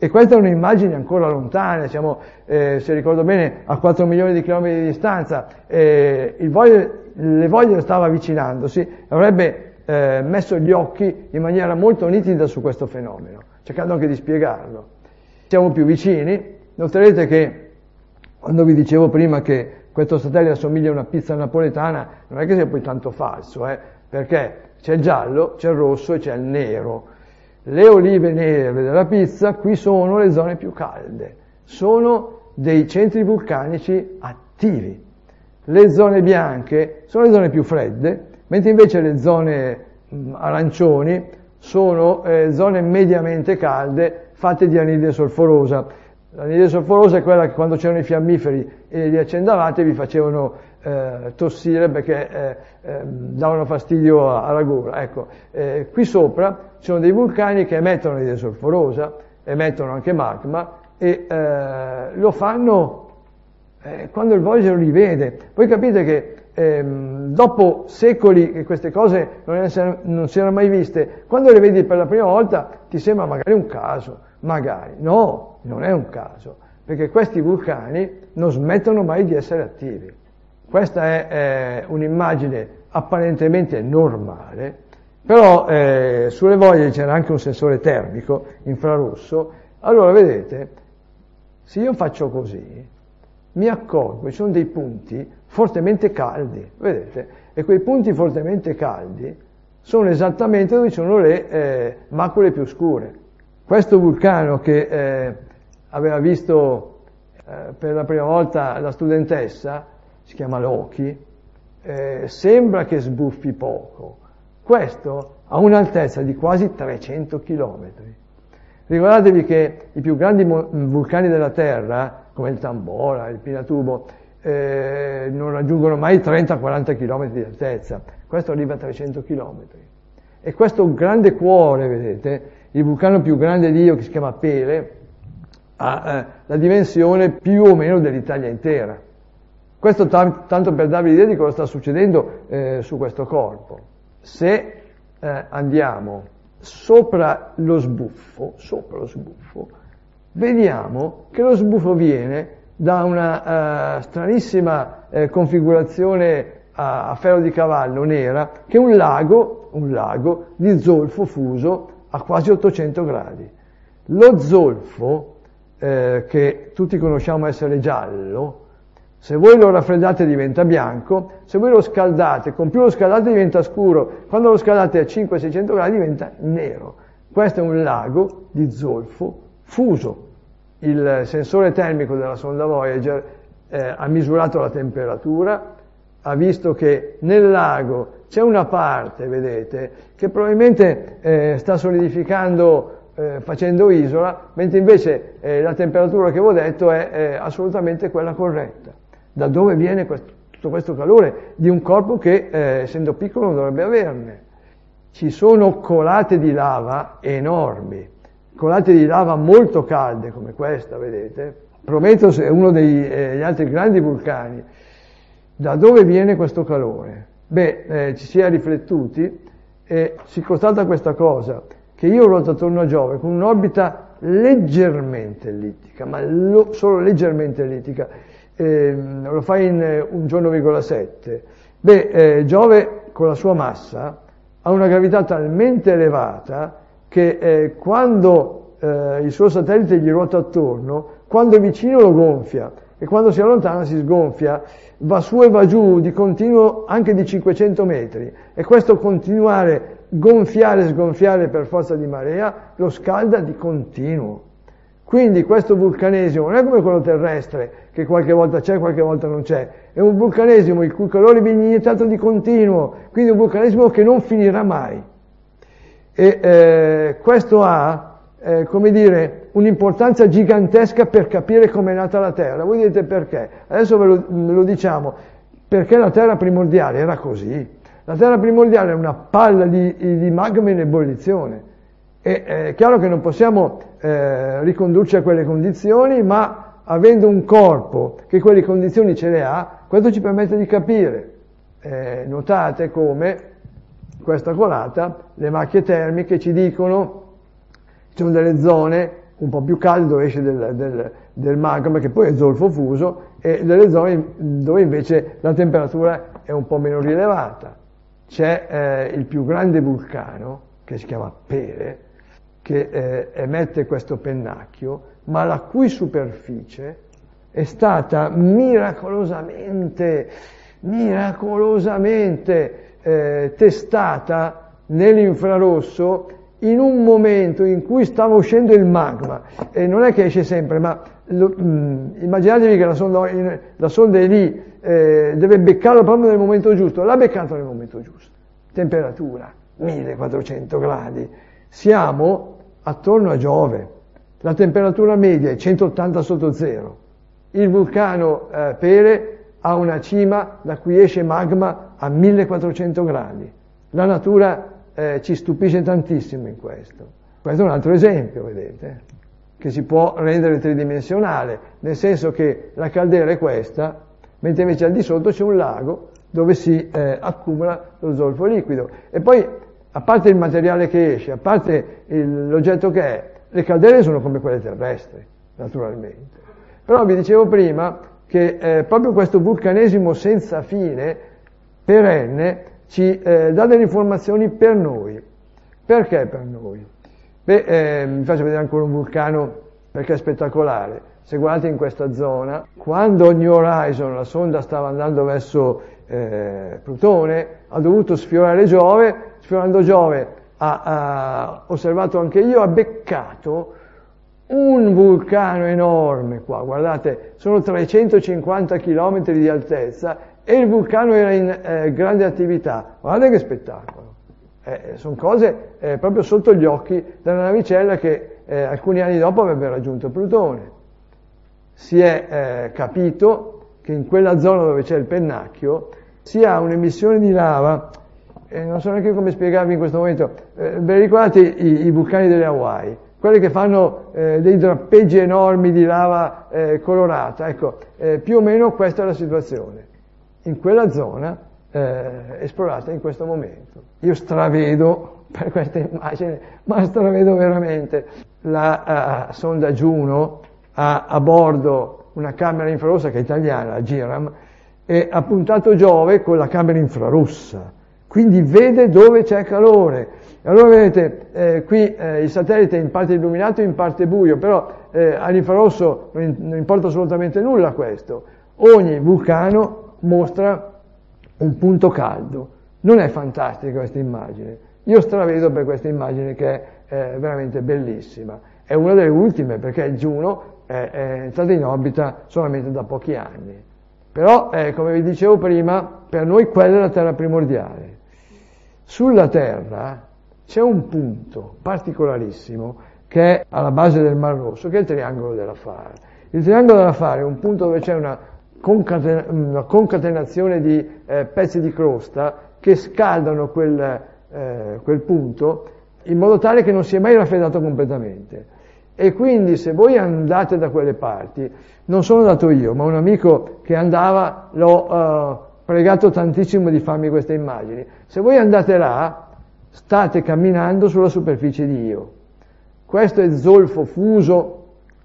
E questa è un'immagine ancora lontana, siamo, se ricordo bene, a 4 milioni di chilometri di distanza, le voglie stava avvicinandosi, avrebbe messo gli occhi in maniera molto nitida su questo fenomeno, cercando anche di spiegarlo. Siamo più vicini, noterete che quando vi dicevo prima che questo satellite assomiglia a una pizza napoletana, non è che sia poi tanto falso, perché c'è il giallo, c'è il rosso e c'è il nero. Le olive nere della pizza qui sono le zone più calde, sono dei centri vulcanici attivi. Le zone bianche sono le zone più fredde, mentre invece le zone arancioni sono zone mediamente calde fatte di anidride solforosa. L'anidride solforosa è quella che quando c'erano i fiammiferi e li accendavate vi facevano tossire perché davano fastidio alla gola. Ecco, qui sopra ci sono dei vulcani che emettono anidride solforosa, emettono anche magma e lo fanno quando il Voyager li vede. Voi capite che dopo secoli che queste cose non si erano mai viste, quando le vedi per la prima volta ti sembra magari un caso, magari. No, non è un caso, perché questi vulcani non smettono mai di essere attivi. Questa è un'immagine apparentemente normale, però sulle Voyager c'era anche un sensore termico infrarosso. Allora vedete, se io faccio così, mi accorgo che ci sono dei punti fortemente caldi, vedete? E quei punti fortemente caldi sono esattamente dove ci sono le macule più scure. Questo vulcano che aveva visto per la prima volta la studentessa, si chiama Loki, sembra che sbuffi poco. Questo ha un'altezza di quasi 300 chilometri. Ricordatevi che i più grandi vulcani della Terra, come il Tambora, il Pinatubo, non raggiungono mai 30-40 km di altezza. Questo arriva a 300 km. E questo grande cuore, vedete, il vulcano più grande di Io, che si chiama Pele, ha la dimensione più o meno dell'Italia intera. Questo tanto per darvi l'idea di cosa sta succedendo su questo corpo. Se andiamo sopra lo sbuffo, vediamo che lo sbuffo viene da una stranissima configurazione a ferro di cavallo nera, che è un lago di zolfo fuso a quasi 800 gradi. Lo zolfo, che tutti conosciamo essere giallo, se voi lo raffreddate diventa bianco, se voi lo scaldate, con più lo scaldate diventa scuro, quando lo scaldate a 500-600 gradi diventa nero. Questo è un lago di zolfo fuso. Il sensore termico della sonda Voyager ha misurato la temperatura, ha visto che nel lago c'è una parte, vedete, che probabilmente sta solidificando facendo isola, mentre invece la temperatura che vi ho detto è assolutamente quella corretta. Da dove viene tutto questo calore di un corpo che, essendo piccolo, non dovrebbe averne? Ci sono colate di lava enormi, colate di lava molto calde come questa, vedete? Prometheus è uno degli altri grandi vulcani. Da dove viene questo calore? Ci si è riflettuti e si constata questa cosa, che Io ruoto attorno a Giove con un'orbita leggermente ellittica, ma solo leggermente ellittica, lo fa in 1,7 giorni. Giove con la sua massa ha una gravità talmente elevata che quando il suo satellite gli ruota attorno, quando è vicino lo gonfia e quando si allontana si sgonfia, va su e va giù di continuo anche di 500 metri, e questo continuare gonfiare e sgonfiare per forza di marea lo scalda di continuo. Quindi questo vulcanesimo non è come quello terrestre, che qualche volta c'è, qualche volta non c'è, è un vulcanesimo il cui calore viene iniettato di continuo, quindi un vulcanesimo che non finirà mai. E questo ha, come dire, un'importanza gigantesca per capire come è nata la Terra. Voi direte perché? Adesso ve lo diciamo, perché la Terra primordiale era così. La Terra primordiale è una palla di magma in ebollizione. È chiaro che non possiamo ricondurci a quelle condizioni, ma avendo un corpo che quelle condizioni ce le ha, questo ci permette di capire. Notate come questa colata, le macchie termiche ci dicono ci sono delle zone un po' più calde dove esce del magma, che poi è zolfo fuso, e delle zone dove invece la temperatura è un po' meno rilevata. C'è il più grande vulcano, che si chiama Pele, che emette questo pennacchio, ma la cui superficie è stata miracolosamente testata nell'infrarosso in un momento in cui stava uscendo il magma. E non è che esce sempre, ma immaginatevi che la sonda è lì, deve beccarlo proprio nel momento giusto. L'ha beccato nel momento giusto. Temperatura 1400 gradi. Siamo attorno a Giove. La temperatura media è 180 sotto zero. Il vulcano Pele ha una cima da cui esce magma a 1400 gradi. La natura ci stupisce tantissimo in questo. Questo è un altro esempio, vedete, che si può rendere tridimensionale, nel senso che la caldera è questa, mentre invece al di sotto c'è un lago dove si accumula lo zolfo liquido. E poi, a parte il materiale che esce, a parte l'oggetto che è, le caldere sono come quelle terrestri, naturalmente. Però vi dicevo prima che proprio questo vulcanesimo senza fine, perenne, ci dà delle informazioni per noi. Perché per noi? Vi faccio vedere ancora un vulcano perché è spettacolare. Se guardate in questa zona, quando New Horizon, la sonda, stava andando verso Plutone, ha dovuto sfiorare Giove. Sfiorando Giove ha osservato anche io, ha beccato un vulcano enorme qua, guardate, sono 350 km di altezza e il vulcano era in grande attività. Guardate che spettacolo! Sono cose proprio sotto gli occhi della navicella che alcuni anni dopo avrebbe raggiunto Plutone. Si è capito che in quella zona dove c'è il pennacchio si ha un'emissione di lava, non so neanche come spiegarvi in questo momento. Ve ricordate i vulcani delle Hawaii? Quelli che fanno dei drappeggi enormi di lava colorata. Ecco, più o meno questa è la situazione. In quella zona esplorata in questo momento. Io stravedo per questa immagine, ma stravedo veramente. La sonda Juno ha a bordo una camera infrarossa che è italiana, la GIRAM, e ha puntato Giove con la camera infrarossa, quindi vede dove c'è calore. E allora vedete, qui il satellite è in parte illuminato, in parte buio, però all'infrarosso non importa assolutamente nulla questo. Ogni vulcano mostra un punto caldo. Non è fantastica questa immagine? Io stravedo per questa immagine che è veramente bellissima. È una delle ultime perché il Juno è entrato in orbita solamente da pochi anni. Però, come vi dicevo prima, per noi quella è la Terra primordiale. Sulla Terra c'è un punto particolarissimo che è alla base del Mar Rosso, che è il triangolo dell'Afare. Il triangolo dell'Afare è un punto dove c'è una concatenazione di pezzi di crosta che scaldano quel punto in modo tale che non si è mai raffreddato completamente. E quindi se voi andate da quelle parti, non sono andato io, ma un amico che andava, l'ho pregato tantissimo di farmi queste immagini. Se voi andate là, state camminando sulla superficie di Io. Questo è zolfo fuso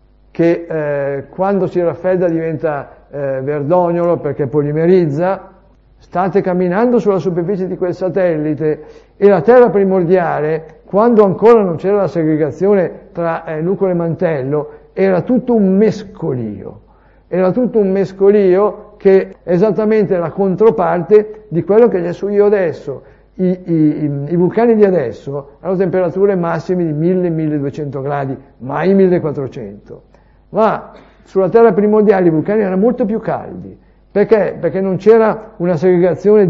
che quando si raffredda diventa verdognolo perché polimerizza. State camminando sulla superficie di quel satellite e la Terra primordiale, quando ancora non c'era la segregazione tra nucleo e mantello, era tutto un mescolio. Era tutto un mescolio che è esattamente la controparte di quello che c'è su Io adesso. I vulcani di adesso hanno temperature massime di 1000-1200 gradi, mai 1400. Ma sulla Terra primordiale i vulcani erano molto più caldi. Perché? Perché non c'era una segregazione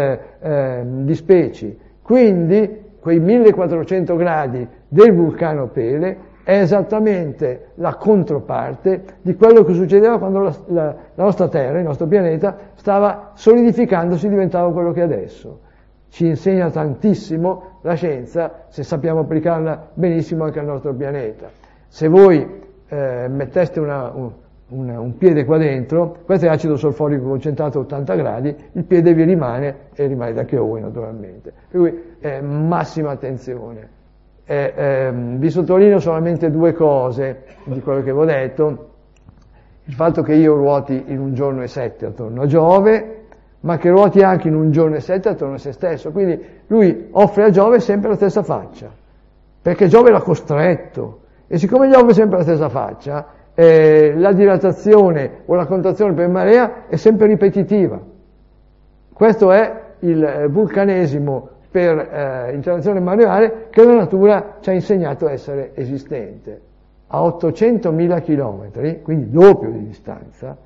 di specie. Quindi quei 1400 gradi del vulcano Pele è esattamente la controparte di quello che succedeva quando la nostra Terra, il nostro pianeta, stava solidificandosi, diventava quello che è adesso. Ci insegna tantissimo la scienza, se sappiamo applicarla benissimo anche al nostro pianeta. Se voi metteste un piede qua dentro, questo è acido solforico concentrato a 80 gradi, il piede vi rimane e rimanete anche voi naturalmente. Per cui massima attenzione. Vi sottolineo solamente due cose di quello che vi ho detto: il fatto che io ruoti in un giorno e 7 attorno a Giove, ma che ruoti anche in un giorno e 7 attorno a se stesso. Quindi lui offre a Giove sempre la stessa faccia, perché Giove l'ha costretto, e siccome gli offre sempre la stessa faccia, la dilatazione o la contrazione per marea è sempre ripetitiva. Questo è il vulcanesimo per interazione mareale che la natura ci ha insegnato a essere esistente. A 800.000 chilometri, quindi doppio di distanza,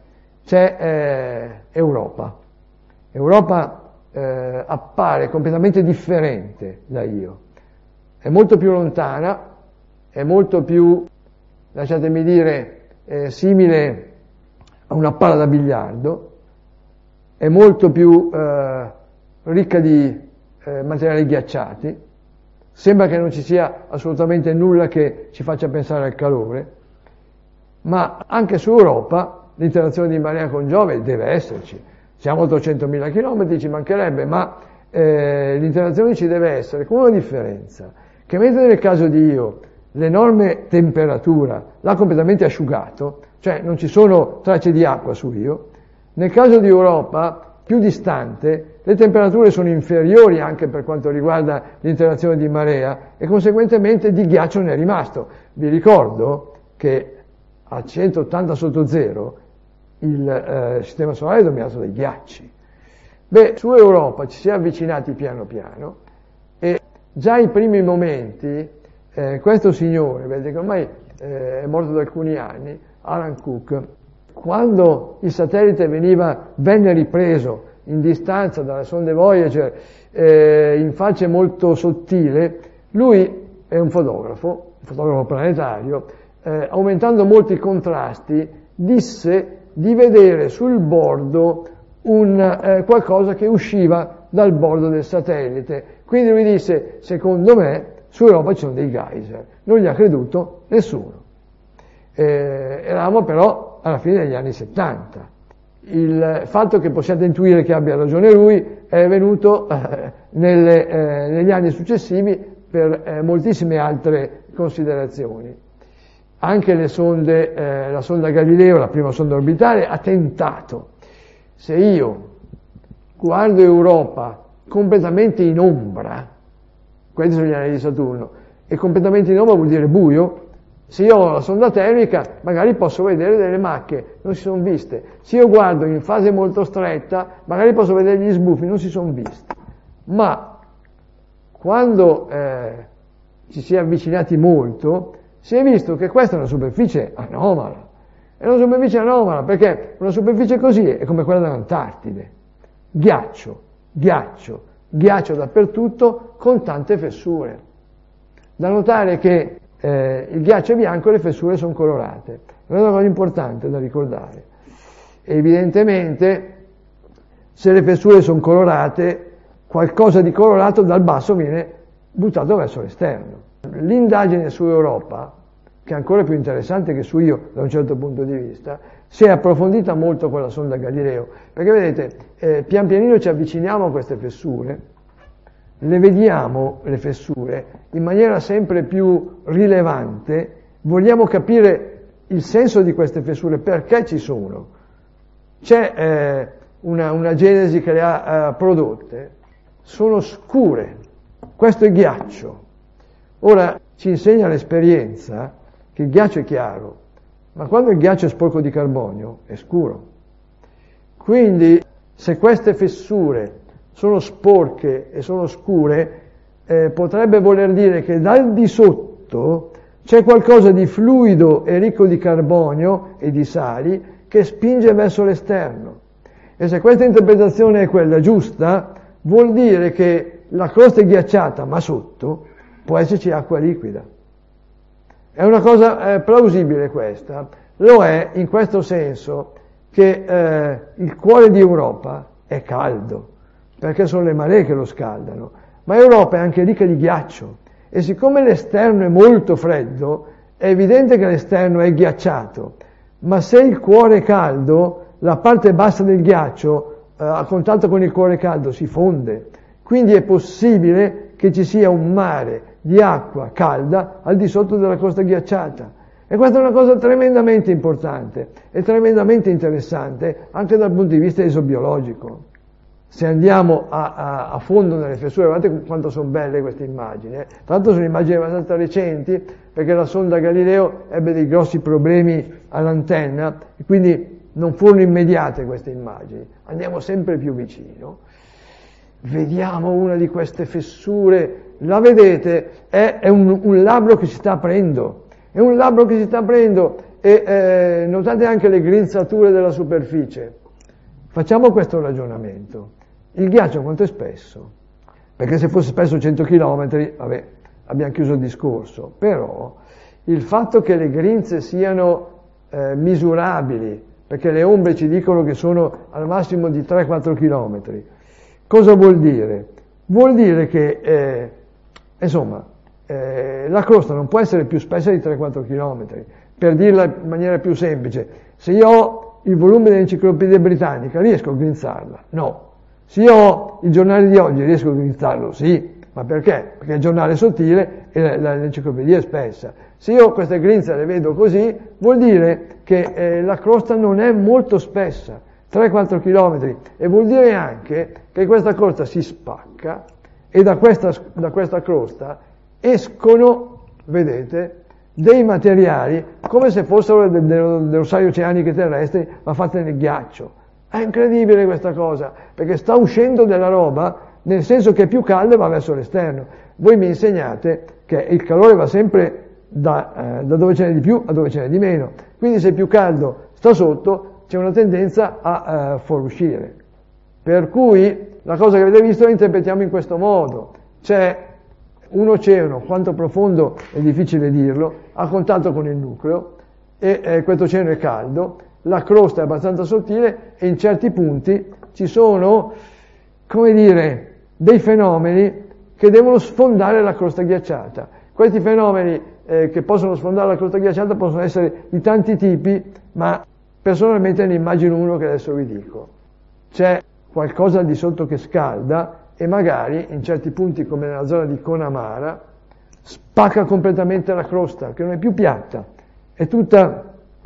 c'è Europa. Europa appare completamente differente da Io. È molto più lontana, è molto più, lasciatemi dire, simile a una palla da biliardo, è molto più ricca di materiali ghiacciati, sembra che non ci sia assolutamente nulla che ci faccia pensare al calore, ma anche su Europa l'interazione di marea con Giove deve esserci. Siamo a 800.000 chilometri, ci mancherebbe, ma l'interazione ci deve essere, con una differenza, che mentre nel caso di Io l'enorme temperatura l'ha completamente asciugato, cioè non ci sono tracce di acqua su Io, nel caso di Europa, più distante, le temperature sono inferiori anche per quanto riguarda l'interazione di marea e conseguentemente di ghiaccio ne è rimasto. Vi ricordo che a 180 sotto zero il sistema solare è dominato dai ghiacci. Su Europa ci si è avvicinati piano piano e già ai primi momenti questo signore, vedete che ormai è morto da alcuni anni, Alan Cook, quando il satellite venne ripreso in distanza dalla sonde Voyager in fase molto sottile, lui è un fotografo planetario, aumentando molto i contrasti, disse di vedere sul bordo qualcosa che usciva dal bordo del satellite. Quindi lui disse: secondo me su Europa ci sono dei geyser. Non gli ha creduto nessuno. Eravamo però alla fine degli anni 70. Il fatto che possiate intuire che abbia ragione lui è venuto negli anni successivi per moltissime altre considerazioni. Anche le sonde, la sonda Galileo, la prima sonda orbitale, ha tentato. Se io guardo Europa completamente in ombra, questi sono gli anelli di Saturno, e completamente in ombra vuol dire buio. Se io ho la sonda termica, magari posso vedere delle macchie, non si sono viste. Se io guardo in fase molto stretta, magari posso vedere gli sbuffi, non si sono visti. Ma quando ci si è avvicinati molto, si è visto che questa è una superficie anomala. È una superficie anomala perché una superficie così è come quella dell'Antartide. Ghiaccio, ghiaccio, ghiaccio dappertutto con tante fessure. Da notare che il ghiaccio è bianco e le fessure sono colorate. È una cosa importante da ricordare. E evidentemente, se le fessure sono colorate, qualcosa di colorato dal basso viene buttato verso l'esterno. L'indagine su Europa, che è ancora più interessante che su Io da un certo punto di vista, si è approfondita molto con la sonda Galileo, perché vedete, pian pianino ci avviciniamo a queste fessure, le vediamo le fessure in maniera sempre più rilevante, vogliamo capire il senso di queste fessure, perché ci sono. C'è una genesi che le ha prodotte, sono scure, questo è ghiaccio. Ora ci insegna l'esperienza che il ghiaccio è chiaro, ma quando il ghiaccio è sporco di carbonio è scuro. Quindi se queste fessure sono sporche e sono scure, potrebbe voler dire che dal di sotto c'è qualcosa di fluido e ricco di carbonio e di sali che spinge verso l'esterno. E se questa interpretazione è quella giusta, vuol dire che la crosta è ghiacciata, ma sotto può esserci acqua liquida. È una cosa plausibile questa. Lo è in questo senso che il cuore di Europa è caldo, perché sono le maree che lo scaldano, ma Europa è anche ricca di ghiaccio e siccome l'esterno è molto freddo, è evidente che l'esterno è ghiacciato, ma se il cuore è caldo, la parte bassa del ghiaccio a contatto con il cuore caldo si fonde, quindi è possibile che ci sia un mare di acqua calda al di sotto della crosta ghiacciata. E questa è una cosa tremendamente importante e tremendamente interessante anche dal punto di vista esobiologico. Se andiamo a fondo nelle fessure, guardate quanto sono belle queste immagini. Tra l'altro sono immagini abbastanza recenti, perché la sonda Galileo ebbe dei grossi problemi all'antenna, e quindi non furono immediate queste immagini. Andiamo sempre più vicino. Vediamo una di queste fessure, la vedete? È un labbro che si sta aprendo. È un labbro che si sta aprendo e notate anche le grinzature della superficie. Facciamo questo ragionamento. Il ghiaccio quanto è spesso? Perché se fosse spesso 100 km, vabbè, abbiamo chiuso il discorso. Però il fatto che le grinze siano misurabili, perché le ombre ci dicono che sono al massimo di 3-4 km, cosa vuol dire? Vuol dire che, la crosta non può essere più spessa di 3-4 km. Per dirla in maniera più semplice, se io ho il volume dell'Enciclopedia Britannica, riesco a grinzarla? No. Se io ho il giornale di oggi, riesco a grinzarlo? Sì. Ma perché? Perché il giornale è sottile e l'enciclopedia è spessa. Se io queste grinze le vedo così, vuol dire che la crosta non è molto spessa, 3-4 km, e vuol dire anche che questa crosta si spacca e da questa crosta escono, vedete, dei materiali come se fossero delle rossaie oceaniche terrestri, ma fatte nel ghiaccio. È incredibile questa cosa, perché sta uscendo della roba, nel senso che è più calda e va verso l'esterno. Voi mi insegnate che il calore va sempre da dove ce n'è di più a dove ce n'è di meno. Quindi se è più caldo sta sotto, c'è una tendenza a fuoriuscire. Per cui la cosa che avete visto la interpretiamo in questo modo. C'è un oceano, quanto profondo è difficile dirlo, a contatto con il nucleo, e questo oceano è caldo, la crosta è abbastanza sottile e in certi punti ci sono, come dire, dei fenomeni che devono sfondare la crosta ghiacciata. Questi fenomeni che possono sfondare la crosta ghiacciata possono essere di tanti tipi, ma personalmente ne immagino uno che adesso vi dico. C'è qualcosa al di sotto che scalda e magari in certi punti, come nella zona di Connemara, spacca completamente la crosta, che non è più piatta, è tutta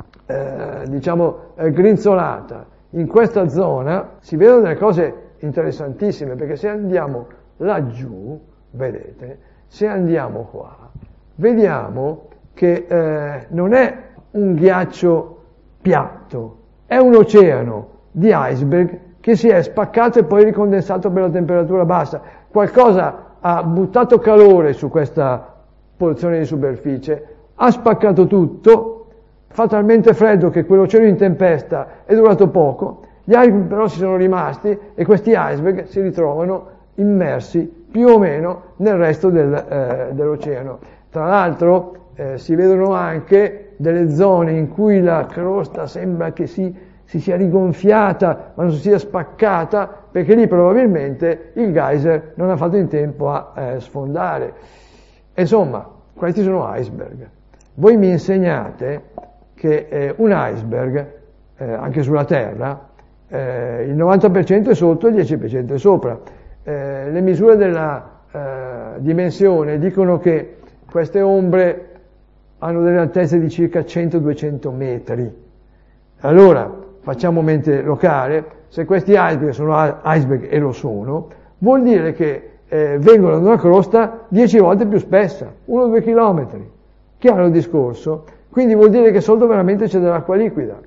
grinzolata. In questa zona si vedono delle cose interessantissime, perché se andiamo laggiù, vedete, se andiamo qua, vediamo che non è un ghiaccio piatto, è un oceano di iceberg che si è spaccato e poi ricondensato per la temperatura bassa. Qualcosa ha buttato calore su questa porzione di superficie, ha spaccato tutto, fa talmente freddo che quell'oceano in tempesta è durato poco, gli iceberg però si sono rimasti e questi iceberg si ritrovano immersi più o meno nel resto dell'oceano. Tra l'altro si vedono anche delle zone in cui la crosta sembra che si sia rigonfiata ma non si sia spaccata, perché lì probabilmente il geyser non ha fatto in tempo a sfondare. Insomma, questi sono iceberg. Voi mi insegnate che un iceberg, anche sulla Terra, il 90% è sotto e il 10% è sopra. Le misure della dimensione dicono che queste ombre hanno delle altezze di circa 100-200 metri. Allora, facciamo mente locale, se questi iceberg sono iceberg, e lo sono, vuol dire che vengono da una crosta 10 volte più spessa, 1-2 chilometri. Chiaro il discorso? Quindi vuol dire che sotto veramente c'è dell'acqua liquida.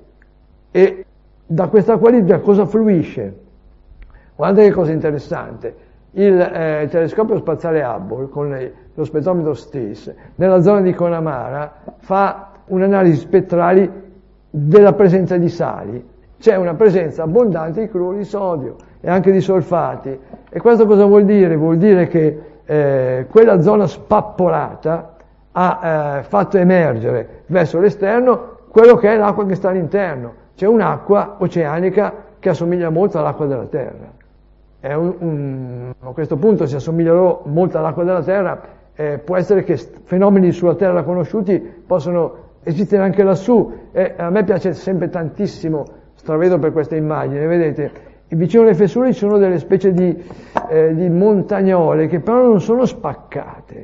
E da questa acqua liquida cosa fluisce? Guardate che cosa interessante. Il telescopio spaziale Hubble, con lo spettrometro STIS, nella zona di Connemara, fa un'analisi spettrali della presenza di sali. C'è una presenza abbondante di cloruro di sodio e anche di solfati. E questo cosa vuol dire? Vuol dire che quella zona spappolata ha fatto emergere verso l'esterno quello che è l'acqua che sta all'interno. C'è un'acqua oceanica che assomiglia molto all'acqua della Terra. A questo punto, se assomiglierò molto all'acqua della Terra, può essere che fenomeni sulla Terra conosciuti possono esistere anche lassù. A me piace sempre tantissimo, stravedo per queste immagini, vedete, vicino alle fessure ci sono delle specie di montagnole che però non sono spaccate,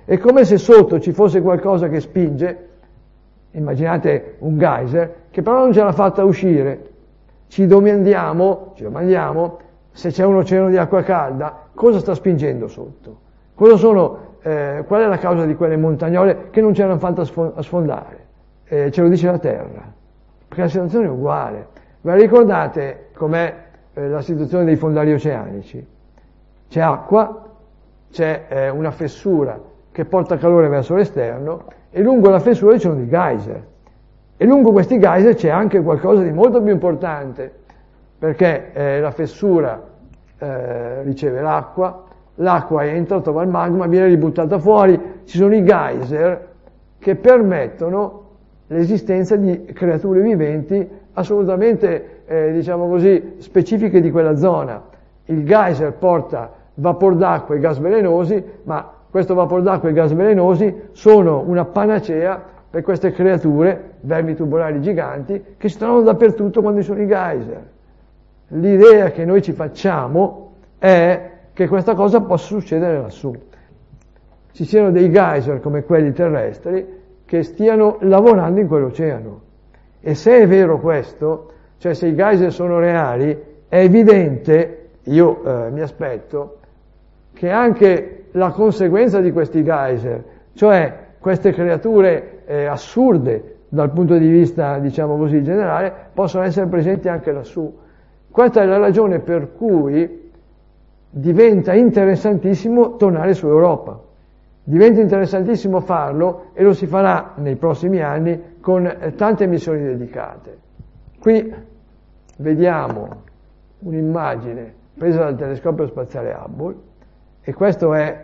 È come se sotto ci fosse qualcosa che spinge, immaginate un geyser, che però non ce l'ha fatta uscire. Ci domandiamo se c'è un oceano di acqua calda, cosa sta spingendo sotto? Qual è la causa di quelle montagnole che non ce l'hanno fatta sfondare? Ce lo dice la Terra, perché la situazione è uguale. Ma ricordate com'è la situazione dei fondali oceanici? C'è acqua, c'è una fessura che porta calore verso l'esterno e lungo la fessura ci sono dei geyser. E lungo questi geyser c'è anche qualcosa di molto più importante, perché la fessura riceve l'acqua entra, trova il magma, viene ributtata fuori, ci sono i geyser che permettono l'esistenza di creature viventi assolutamente, diciamo così, specifiche di quella zona. Il geyser porta vapor d'acqua e gas velenosi, ma questo vapor d'acqua e gas velenosi sono una panacea per queste creature, vermi tubolari giganti, che si trovano dappertutto quando ci sono i geyser. L'idea che noi ci facciamo è che questa cosa possa succedere lassù. Ci siano dei geyser come quelli terrestri che stiano lavorando in quell'oceano. E se è vero questo, cioè se i geyser sono reali, è evidente, io mi aspetto, che anche la conseguenza di questi geyser, cioè queste creature assurde dal punto di vista, diciamo così, generale, possono essere presenti anche lassù. Questa è la ragione per cui diventa interessantissimo tornare su Europa. Diventa interessantissimo farlo e lo si farà nei prossimi anni con tante missioni dedicate. Qui vediamo un'immagine presa dal telescopio spaziale Hubble e questo è,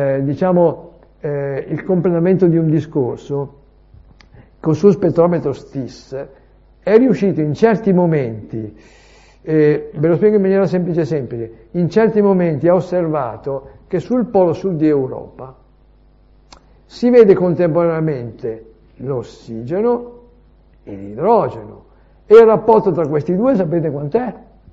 il completamento di un discorso. Col suo spettrometro STIS è riuscito in certi momenti, ve lo spiego in maniera semplice, in certi momenti ha osservato che sul polo sud di Europa si vede contemporaneamente l'ossigeno e l'idrogeno e il rapporto tra questi due sapete quant'è?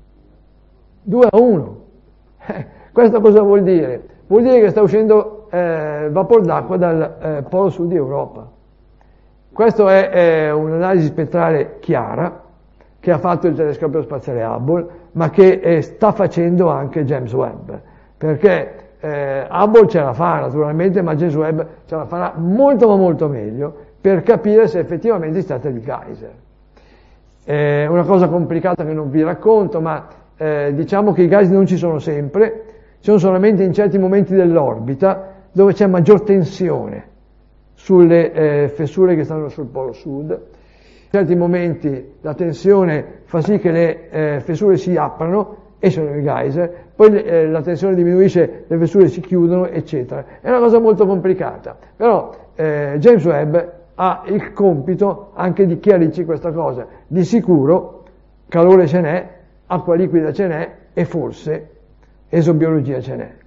2:1. Questo cosa vuol dire? Vuol dire che sta uscendo vapor d'acqua dal polo sud di Europa. Questa è un'analisi spettrale chiara che ha fatto il telescopio spaziale Hubble, ma che sta facendo anche James Webb, perché Hubble ce la fa naturalmente, ma James Webb ce la farà molto ma molto meglio per capire se effettivamente si tratta di geyser. È una cosa complicata che non vi racconto, ma diciamo che i geyser non ci sono sempre, ci sono solamente in certi momenti dell'orbita dove c'è maggior tensione sulle fessure che stanno sul polo sud. In certi momenti la tensione fa sì che le fessure si aprano e sono i geyser, poi la tensione diminuisce, le fessure si chiudono, eccetera. È una cosa molto complicata, però James Webb ha il compito anche di chiarirci questa cosa. Di sicuro calore ce n'è, acqua liquida ce n'è e forse esobiologia ce n'è.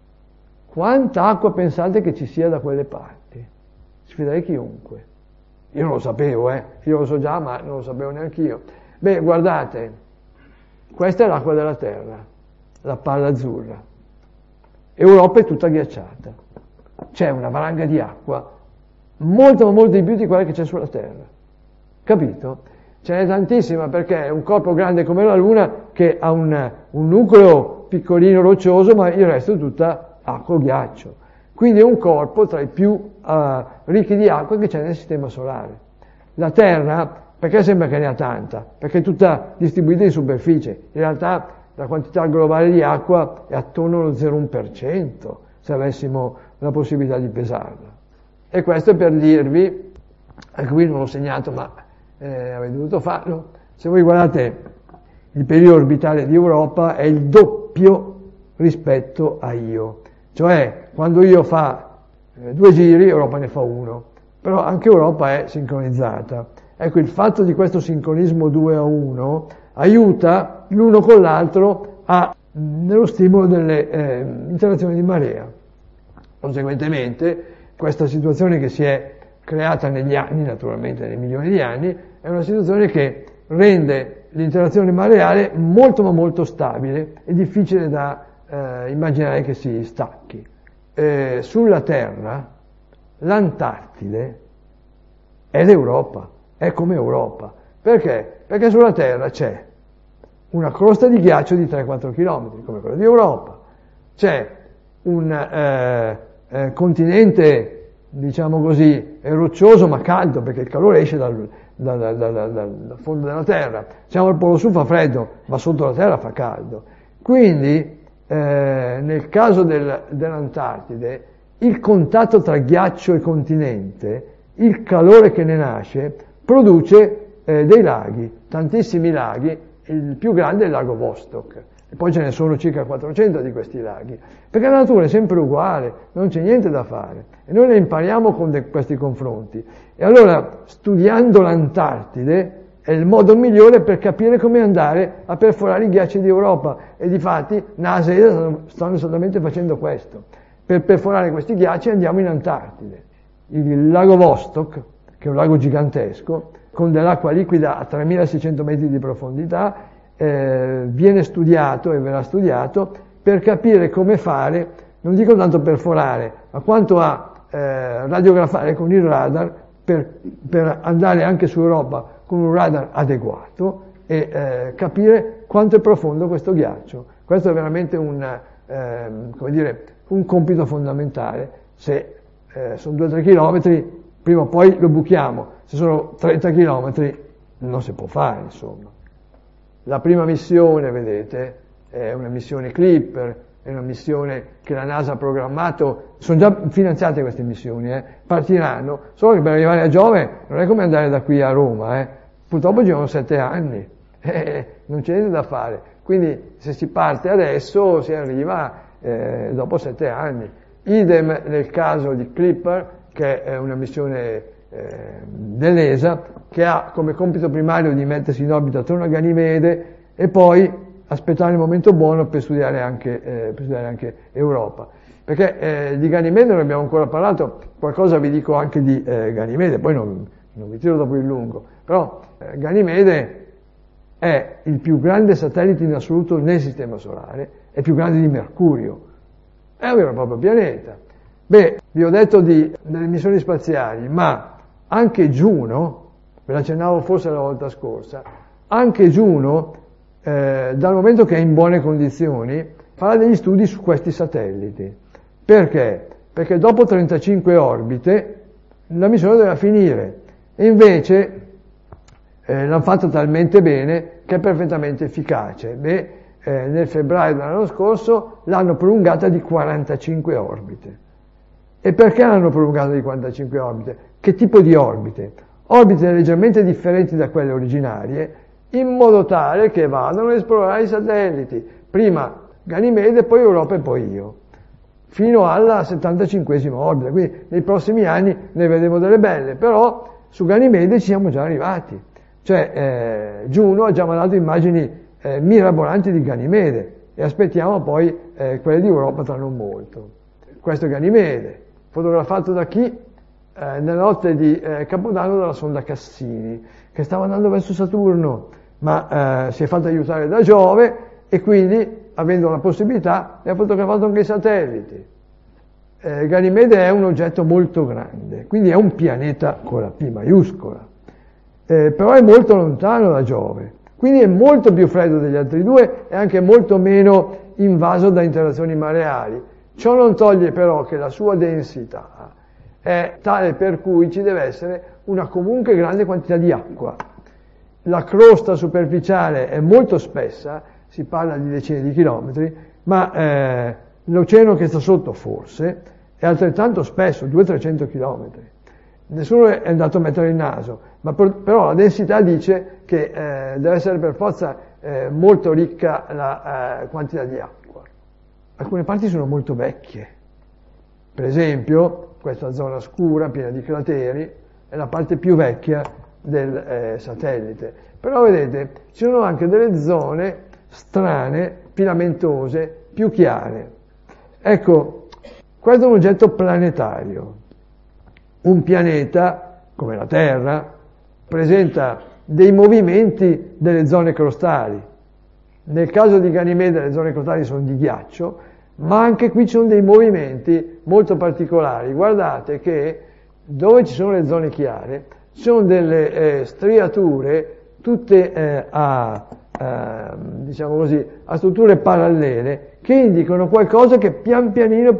Quanta acqua pensate che ci sia da quelle parti? Sfiderei chiunque. Io non lo sapevo, io lo so già, ma non lo sapevo neanche io. Beh, guardate, questa è l'acqua della Terra, la palla azzurra. Europa è tutta ghiacciata. C'è una valanga di acqua, molto ma molto di più di quella che c'è sulla Terra. Capito? Ce n'è tantissima perché è un corpo grande come la Luna che ha un nucleo piccolino roccioso, ma il resto è tutta acqua o ghiaccio. Quindi è un corpo tra i più ricchi di acqua che c'è nel Sistema Solare. La Terra, perché sembra che ne ha tanta? Perché è tutta distribuita in superficie. In realtà la quantità globale di acqua è attorno allo 0,1%, se avessimo la possibilità di pesarla. E questo è per dirvi, anche qui non l'ho segnato, ma avrei dovuto farlo, se voi guardate il periodo orbitale di Europa è il doppio rispetto a Io. Cioè, quando Io fa 2 giri, Europa ne fa 1. Però anche Europa è sincronizzata. Ecco, il fatto di questo sincronismo 2:1 aiuta l'uno con l'altro nello stimolo delle interazioni di marea. Conseguentemente, questa situazione che si è creata negli anni, naturalmente nei milioni di anni, è una situazione che rende l'interazione mareale molto ma molto stabile e difficile da immaginare che si stacchi. Sulla Terra l'Antartide è l'Europa, è come Europa. Perché? Perché sulla Terra c'è una crosta di ghiaccio di 3-4 km, come quella di Europa, c'è un continente, diciamo così, roccioso ma caldo, perché il calore esce dal fondo della Terra, siamo al Polo Sud, fa freddo, ma sotto la Terra fa caldo. Quindi, nel caso dell'Antartide, il contatto tra ghiaccio e continente, il calore che ne nasce, produce dei laghi, tantissimi laghi. Il più grande è il lago Vostok, e poi ce ne sono circa 400 di questi laghi, perché la natura è sempre uguale, non c'è niente da fare, e noi ne impariamo con questi confronti. E allora, studiando l'Antartide, è il modo migliore per capire come andare a perforare i ghiacci d'Europa, e difatti NASA e ESA stanno esattamente facendo questo. Per perforare questi ghiacci andiamo in Antartide. Il lago Vostok, che è un lago gigantesco, con dell'acqua liquida a 3600 metri di profondità, viene studiato e verrà studiato per capire come fare, non dico tanto perforare, ma quanto a radiografare con il radar per andare anche su Europa con un radar adeguato e capire quanto è profondo questo ghiaccio. Questo è veramente un compito fondamentale. Se sono 2-3 chilometri, prima o poi lo buchiamo. Se sono 30 chilometri non si può fare, insomma. La prima missione, vedete, è una missione Clipper, è una missione che la NASA ha programmato, sono già finanziate queste missioni, partiranno, solo che per arrivare a Giove non è come andare da qui a Roma, purtroppo ci sono 7 anni, non c'è niente da fare, quindi se si parte adesso si arriva dopo 7 anni. Idem nel caso di Clipper, che è una missione dell'ESA, che ha come compito primario di mettersi in orbita attorno a Ganimede e poi aspettare il momento buono per studiare anche Europa. Perché di Ganimede non abbiamo ancora parlato, qualcosa vi dico anche di Ganimede, poi non vi tiro dopo il lungo, però Ganimede è il più grande satellite in assoluto nel Sistema Solare, è più grande di Mercurio, è un vero e proprio pianeta. Beh, vi ho detto delle missioni spaziali, ma anche Juno, ve l'accennavo forse la volta scorsa, anche Juno, dal momento che è in buone condizioni, farà degli studi su questi satelliti. Perché? Perché dopo 35 orbite la missione doveva finire, e invece l'hanno fatta talmente bene che è perfettamente efficace. Beh, nel febbraio dell'anno scorso l'hanno prolungata di 45 orbite. E perché l'hanno prolungata di 45 orbite? Che tipo di orbite? Orbite leggermente differenti da quelle originarie, in modo tale che vadano a esplorare i satelliti, prima Ganimede, poi Europa e poi Io, fino alla 75esima orbita. Quindi nei prossimi anni ne vedremo delle belle, però su Ganimede ci siamo già arrivati. Cioè Juno ha già mandato immagini mirabolanti di Ganimede e aspettiamo poi quelle di Europa tra non molto. Questo è Ganimede, fotografato da chi? Nella notte di Capodanno dalla sonda Cassini, che stava andando verso Saturno, ma si è fatto aiutare da Giove e quindi, avendo la possibilità, ne ha fotografato anche i satelliti. Ganimede è un oggetto molto grande, quindi è un pianeta con la P maiuscola, però è molto lontano da Giove, quindi è molto più freddo degli altri due e anche molto meno invaso da interazioni mareali. Ciò non toglie però che la sua densità è tale per cui ci deve essere una comunque grande quantità di acqua. La crosta superficiale è molto spessa, si parla di decine di chilometri, ma l'oceano che sta sotto forse è altrettanto spesso, 200-300 chilometri. Nessuno è andato a mettere il naso, ma però la densità dice che deve essere per forza molto ricca la quantità di acqua. Alcune parti sono molto vecchie. Per esempio, questa zona scura, piena di crateri, è la parte più vecchia del satellite. Però vedete, ci sono anche delle zone strane, filamentose, più chiare. Ecco, questo è un oggetto planetario. Un pianeta, come la Terra, presenta dei movimenti delle zone crostali. Nel caso di Ganimede le zone crostali sono di ghiaccio, ma anche qui ci sono dei movimenti molto particolari. Guardate che dove ci sono le zone chiare ci sono delle striature tutte diciamo così, a strutture parallele che indicano qualcosa che pian pianino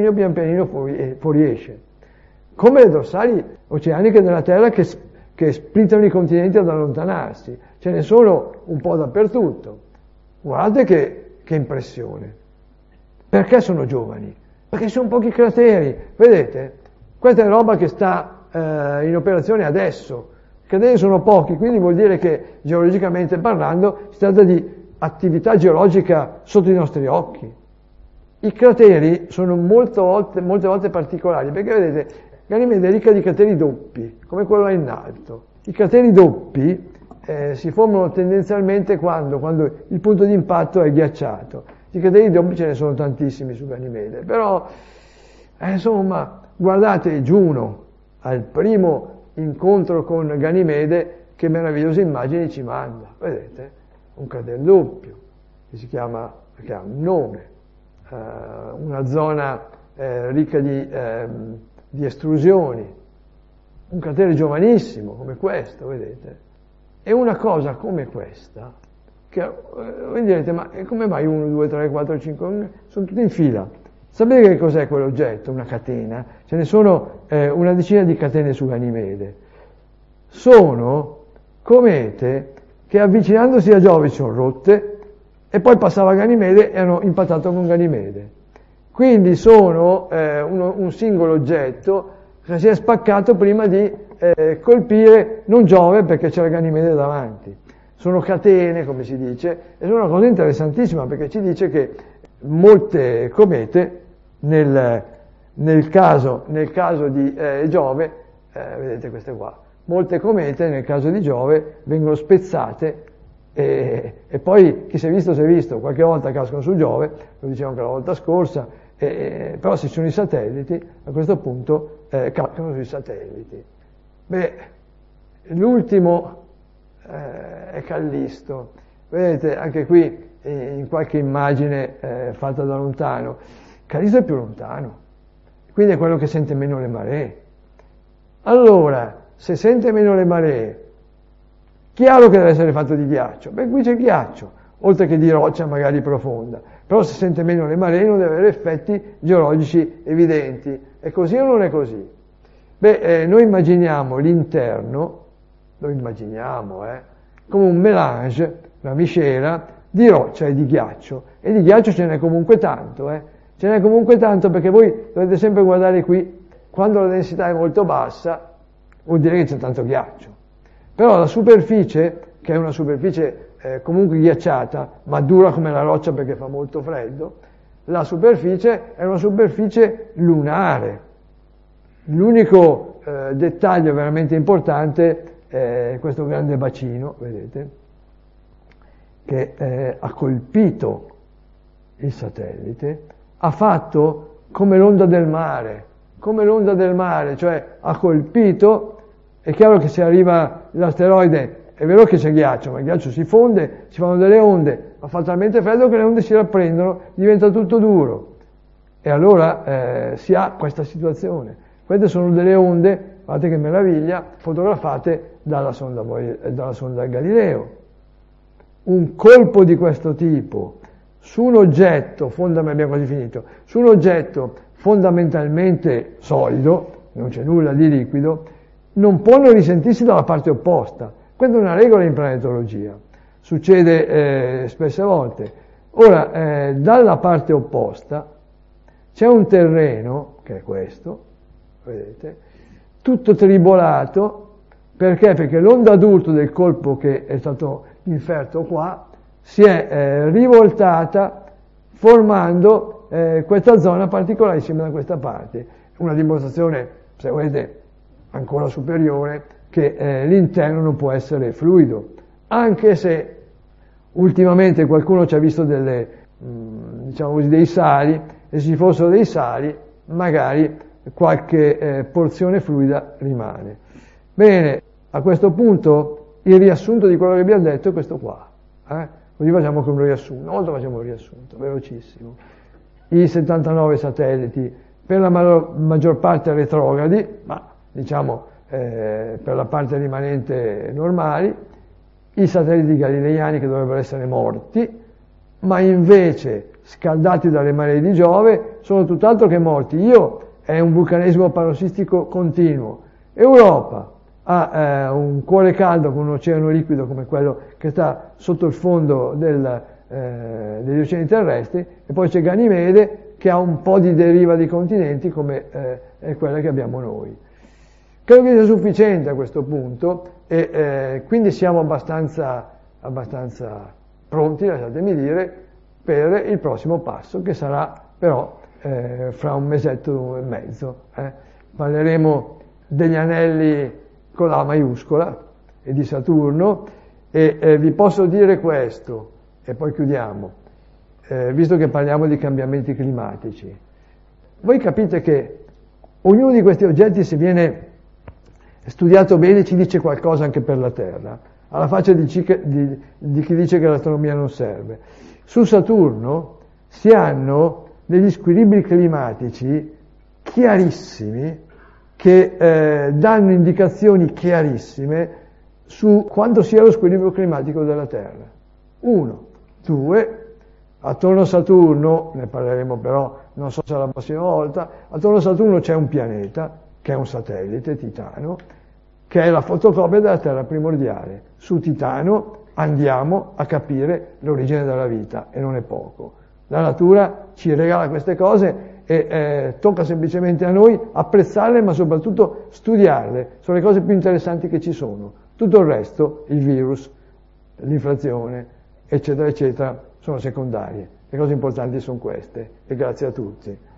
fuoriesce, come le dorsali oceaniche della Terra che spingono i continenti ad allontanarsi. Ce ne sono un po' dappertutto. Guardate che impressione. Perché sono giovani? Perché sono pochi crateri. Vedete? Questa è roba che sta in operazione adesso. I crateri sono pochi, quindi vuol dire che geologicamente parlando si tratta di attività geologica sotto i nostri occhi. I crateri sono molte volte particolari, perché vedete, Ganimede è ricca di crateri doppi, come quello là in alto. I crateri doppi si formano tendenzialmente quando il punto di impatto è ghiacciato. I crateri doppi ce ne sono tantissimi su Ganimede, però insomma, guardate Giuno al primo incontro con Ganimede, che meravigliose immagini ci manda. Vedete? Un cratere doppio, che ha un nome, una zona ricca di estrusioni, un cratere giovanissimo come questo, vedete? E una cosa come questa, che voi direte, ma come mai 1, 2, 3, 4, 5, sono tutti in fila? Sapete che cos'è quell'oggetto? Una catena? Ce ne sono una decina di catene su Ganimede. Sono comete che avvicinandosi a Giove si sono rotte e poi passava Ganimede e hanno impattato con Ganimede. Quindi sono un singolo oggetto che si è spaccato prima di colpire non Giove perché c'era Ganimede davanti. Sono catene, come si dice, e sono una cosa interessantissima perché ci dice che molte comete, nel caso di Giove, vedete queste qua, molte comete nel caso di Giove vengono spezzate e poi chi si è visto, qualche volta cascano su Giove, lo dicevo anche la volta scorsa, però se ci sono i satelliti, a questo punto cascano sui satelliti. Beh, l'ultimo è Callisto. Vedete, anche qui in qualche immagine fatta da lontano, Callisto è più lontano, quindi è quello che sente meno le maree. Allora, se sente meno le maree, chiaro che deve essere fatto di ghiaccio. Beh, qui c'è ghiaccio, oltre che di roccia magari profonda. Però se sente meno le maree non deve avere effetti geologici evidenti. È così o non è così? Beh, noi immaginiamo l'interno, come un mélange, una miscela di roccia e di ghiaccio. E di ghiaccio ce n'è comunque tanto, Ce n'è comunque tanto perché voi dovete sempre guardare qui, quando la densità è molto bassa, vuol dire che c'è tanto ghiaccio. Però la superficie, che è una superficie comunque ghiacciata, ma dura come la roccia perché fa molto freddo, la superficie è una superficie lunare. L'unico dettaglio veramente importante è questo grande bacino, vedete, che ha colpito il satellite, ha fatto come l'onda del mare, cioè ha colpito. È chiaro che se arriva l'asteroide, è vero che c'è ghiaccio, ma il ghiaccio si fonde, si fanno delle onde, ma fa talmente freddo che le onde si rapprendono, diventa tutto duro. E allora si ha questa situazione. Queste sono delle onde, guardate che meraviglia, fotografate dalla sonda Galileo. Un colpo di questo tipo su un oggetto, abbiamo quasi finito, su un oggetto fondamentalmente solido, non c'è nulla di liquido, non può non risentirsi dalla parte opposta. Questa è una regola in planetologia, succede spesse volte. Ora, dalla parte opposta c'è un terreno, che è questo, vedete, tutto tribolato, perché? Perché l'onda d'urto del colpo che è stato inferto qua si è rivoltata formando questa zona particolare insieme da questa parte. Una dimostrazione, se volete, ancora superiore, che l'interno non può essere fluido, anche se ultimamente qualcuno ci ha visto dei sali, e se ci fossero dei sali, magari qualche porzione fluida rimane. Bene, a questo punto il riassunto di quello che abbiamo detto è questo qua. Così facciamo con un riassunto. Una volta facciamo un riassunto, velocissimo. i 79 satelliti, per la maggior parte retrogradi, ma diciamo per la parte rimanente normali, i satelliti galileiani che dovrebbero essere morti, ma invece scaldati dalle maree di Giove sono tutt'altro che morti. È un vulcanesimo parossistico continuo. Europa ha un cuore caldo con un oceano liquido come quello che sta sotto il fondo degli oceani terrestri, e poi c'è Ganimede che ha un po' di deriva di continenti come è quella che abbiamo noi. Credo che sia sufficiente a questo punto e quindi siamo abbastanza pronti, lasciatemi dire, per il prossimo passo, che sarà però fra un mesetto e mezzo. Parleremo degli anelli con la maiuscola e di Saturno, e vi posso dire questo, e poi chiudiamo, visto che parliamo di cambiamenti climatici. Voi capite che ognuno di questi oggetti, se viene studiato bene, ci dice qualcosa anche per la Terra, alla faccia di chi dice che l'astronomia non serve. Su Saturno si hanno degli squilibri climatici chiarissimi che danno indicazioni chiarissime su quanto sia lo squilibrio climatico della Terra. 1, 2, attorno a Saturno, ne parleremo però, non so se la prossima volta, attorno a Saturno c'è un pianeta, che è un satellite, Titano, che è la fotocopia della Terra primordiale. Su Titano andiamo a capire l'origine della vita, e non è poco. La natura ci regala queste cose e tocca semplicemente a noi apprezzarle, ma soprattutto studiarle. Sono le cose più interessanti che ci sono. Tutto il resto, il virus, l'inflazione, eccetera, eccetera, sono secondarie. Le cose importanti sono queste, e grazie a tutti.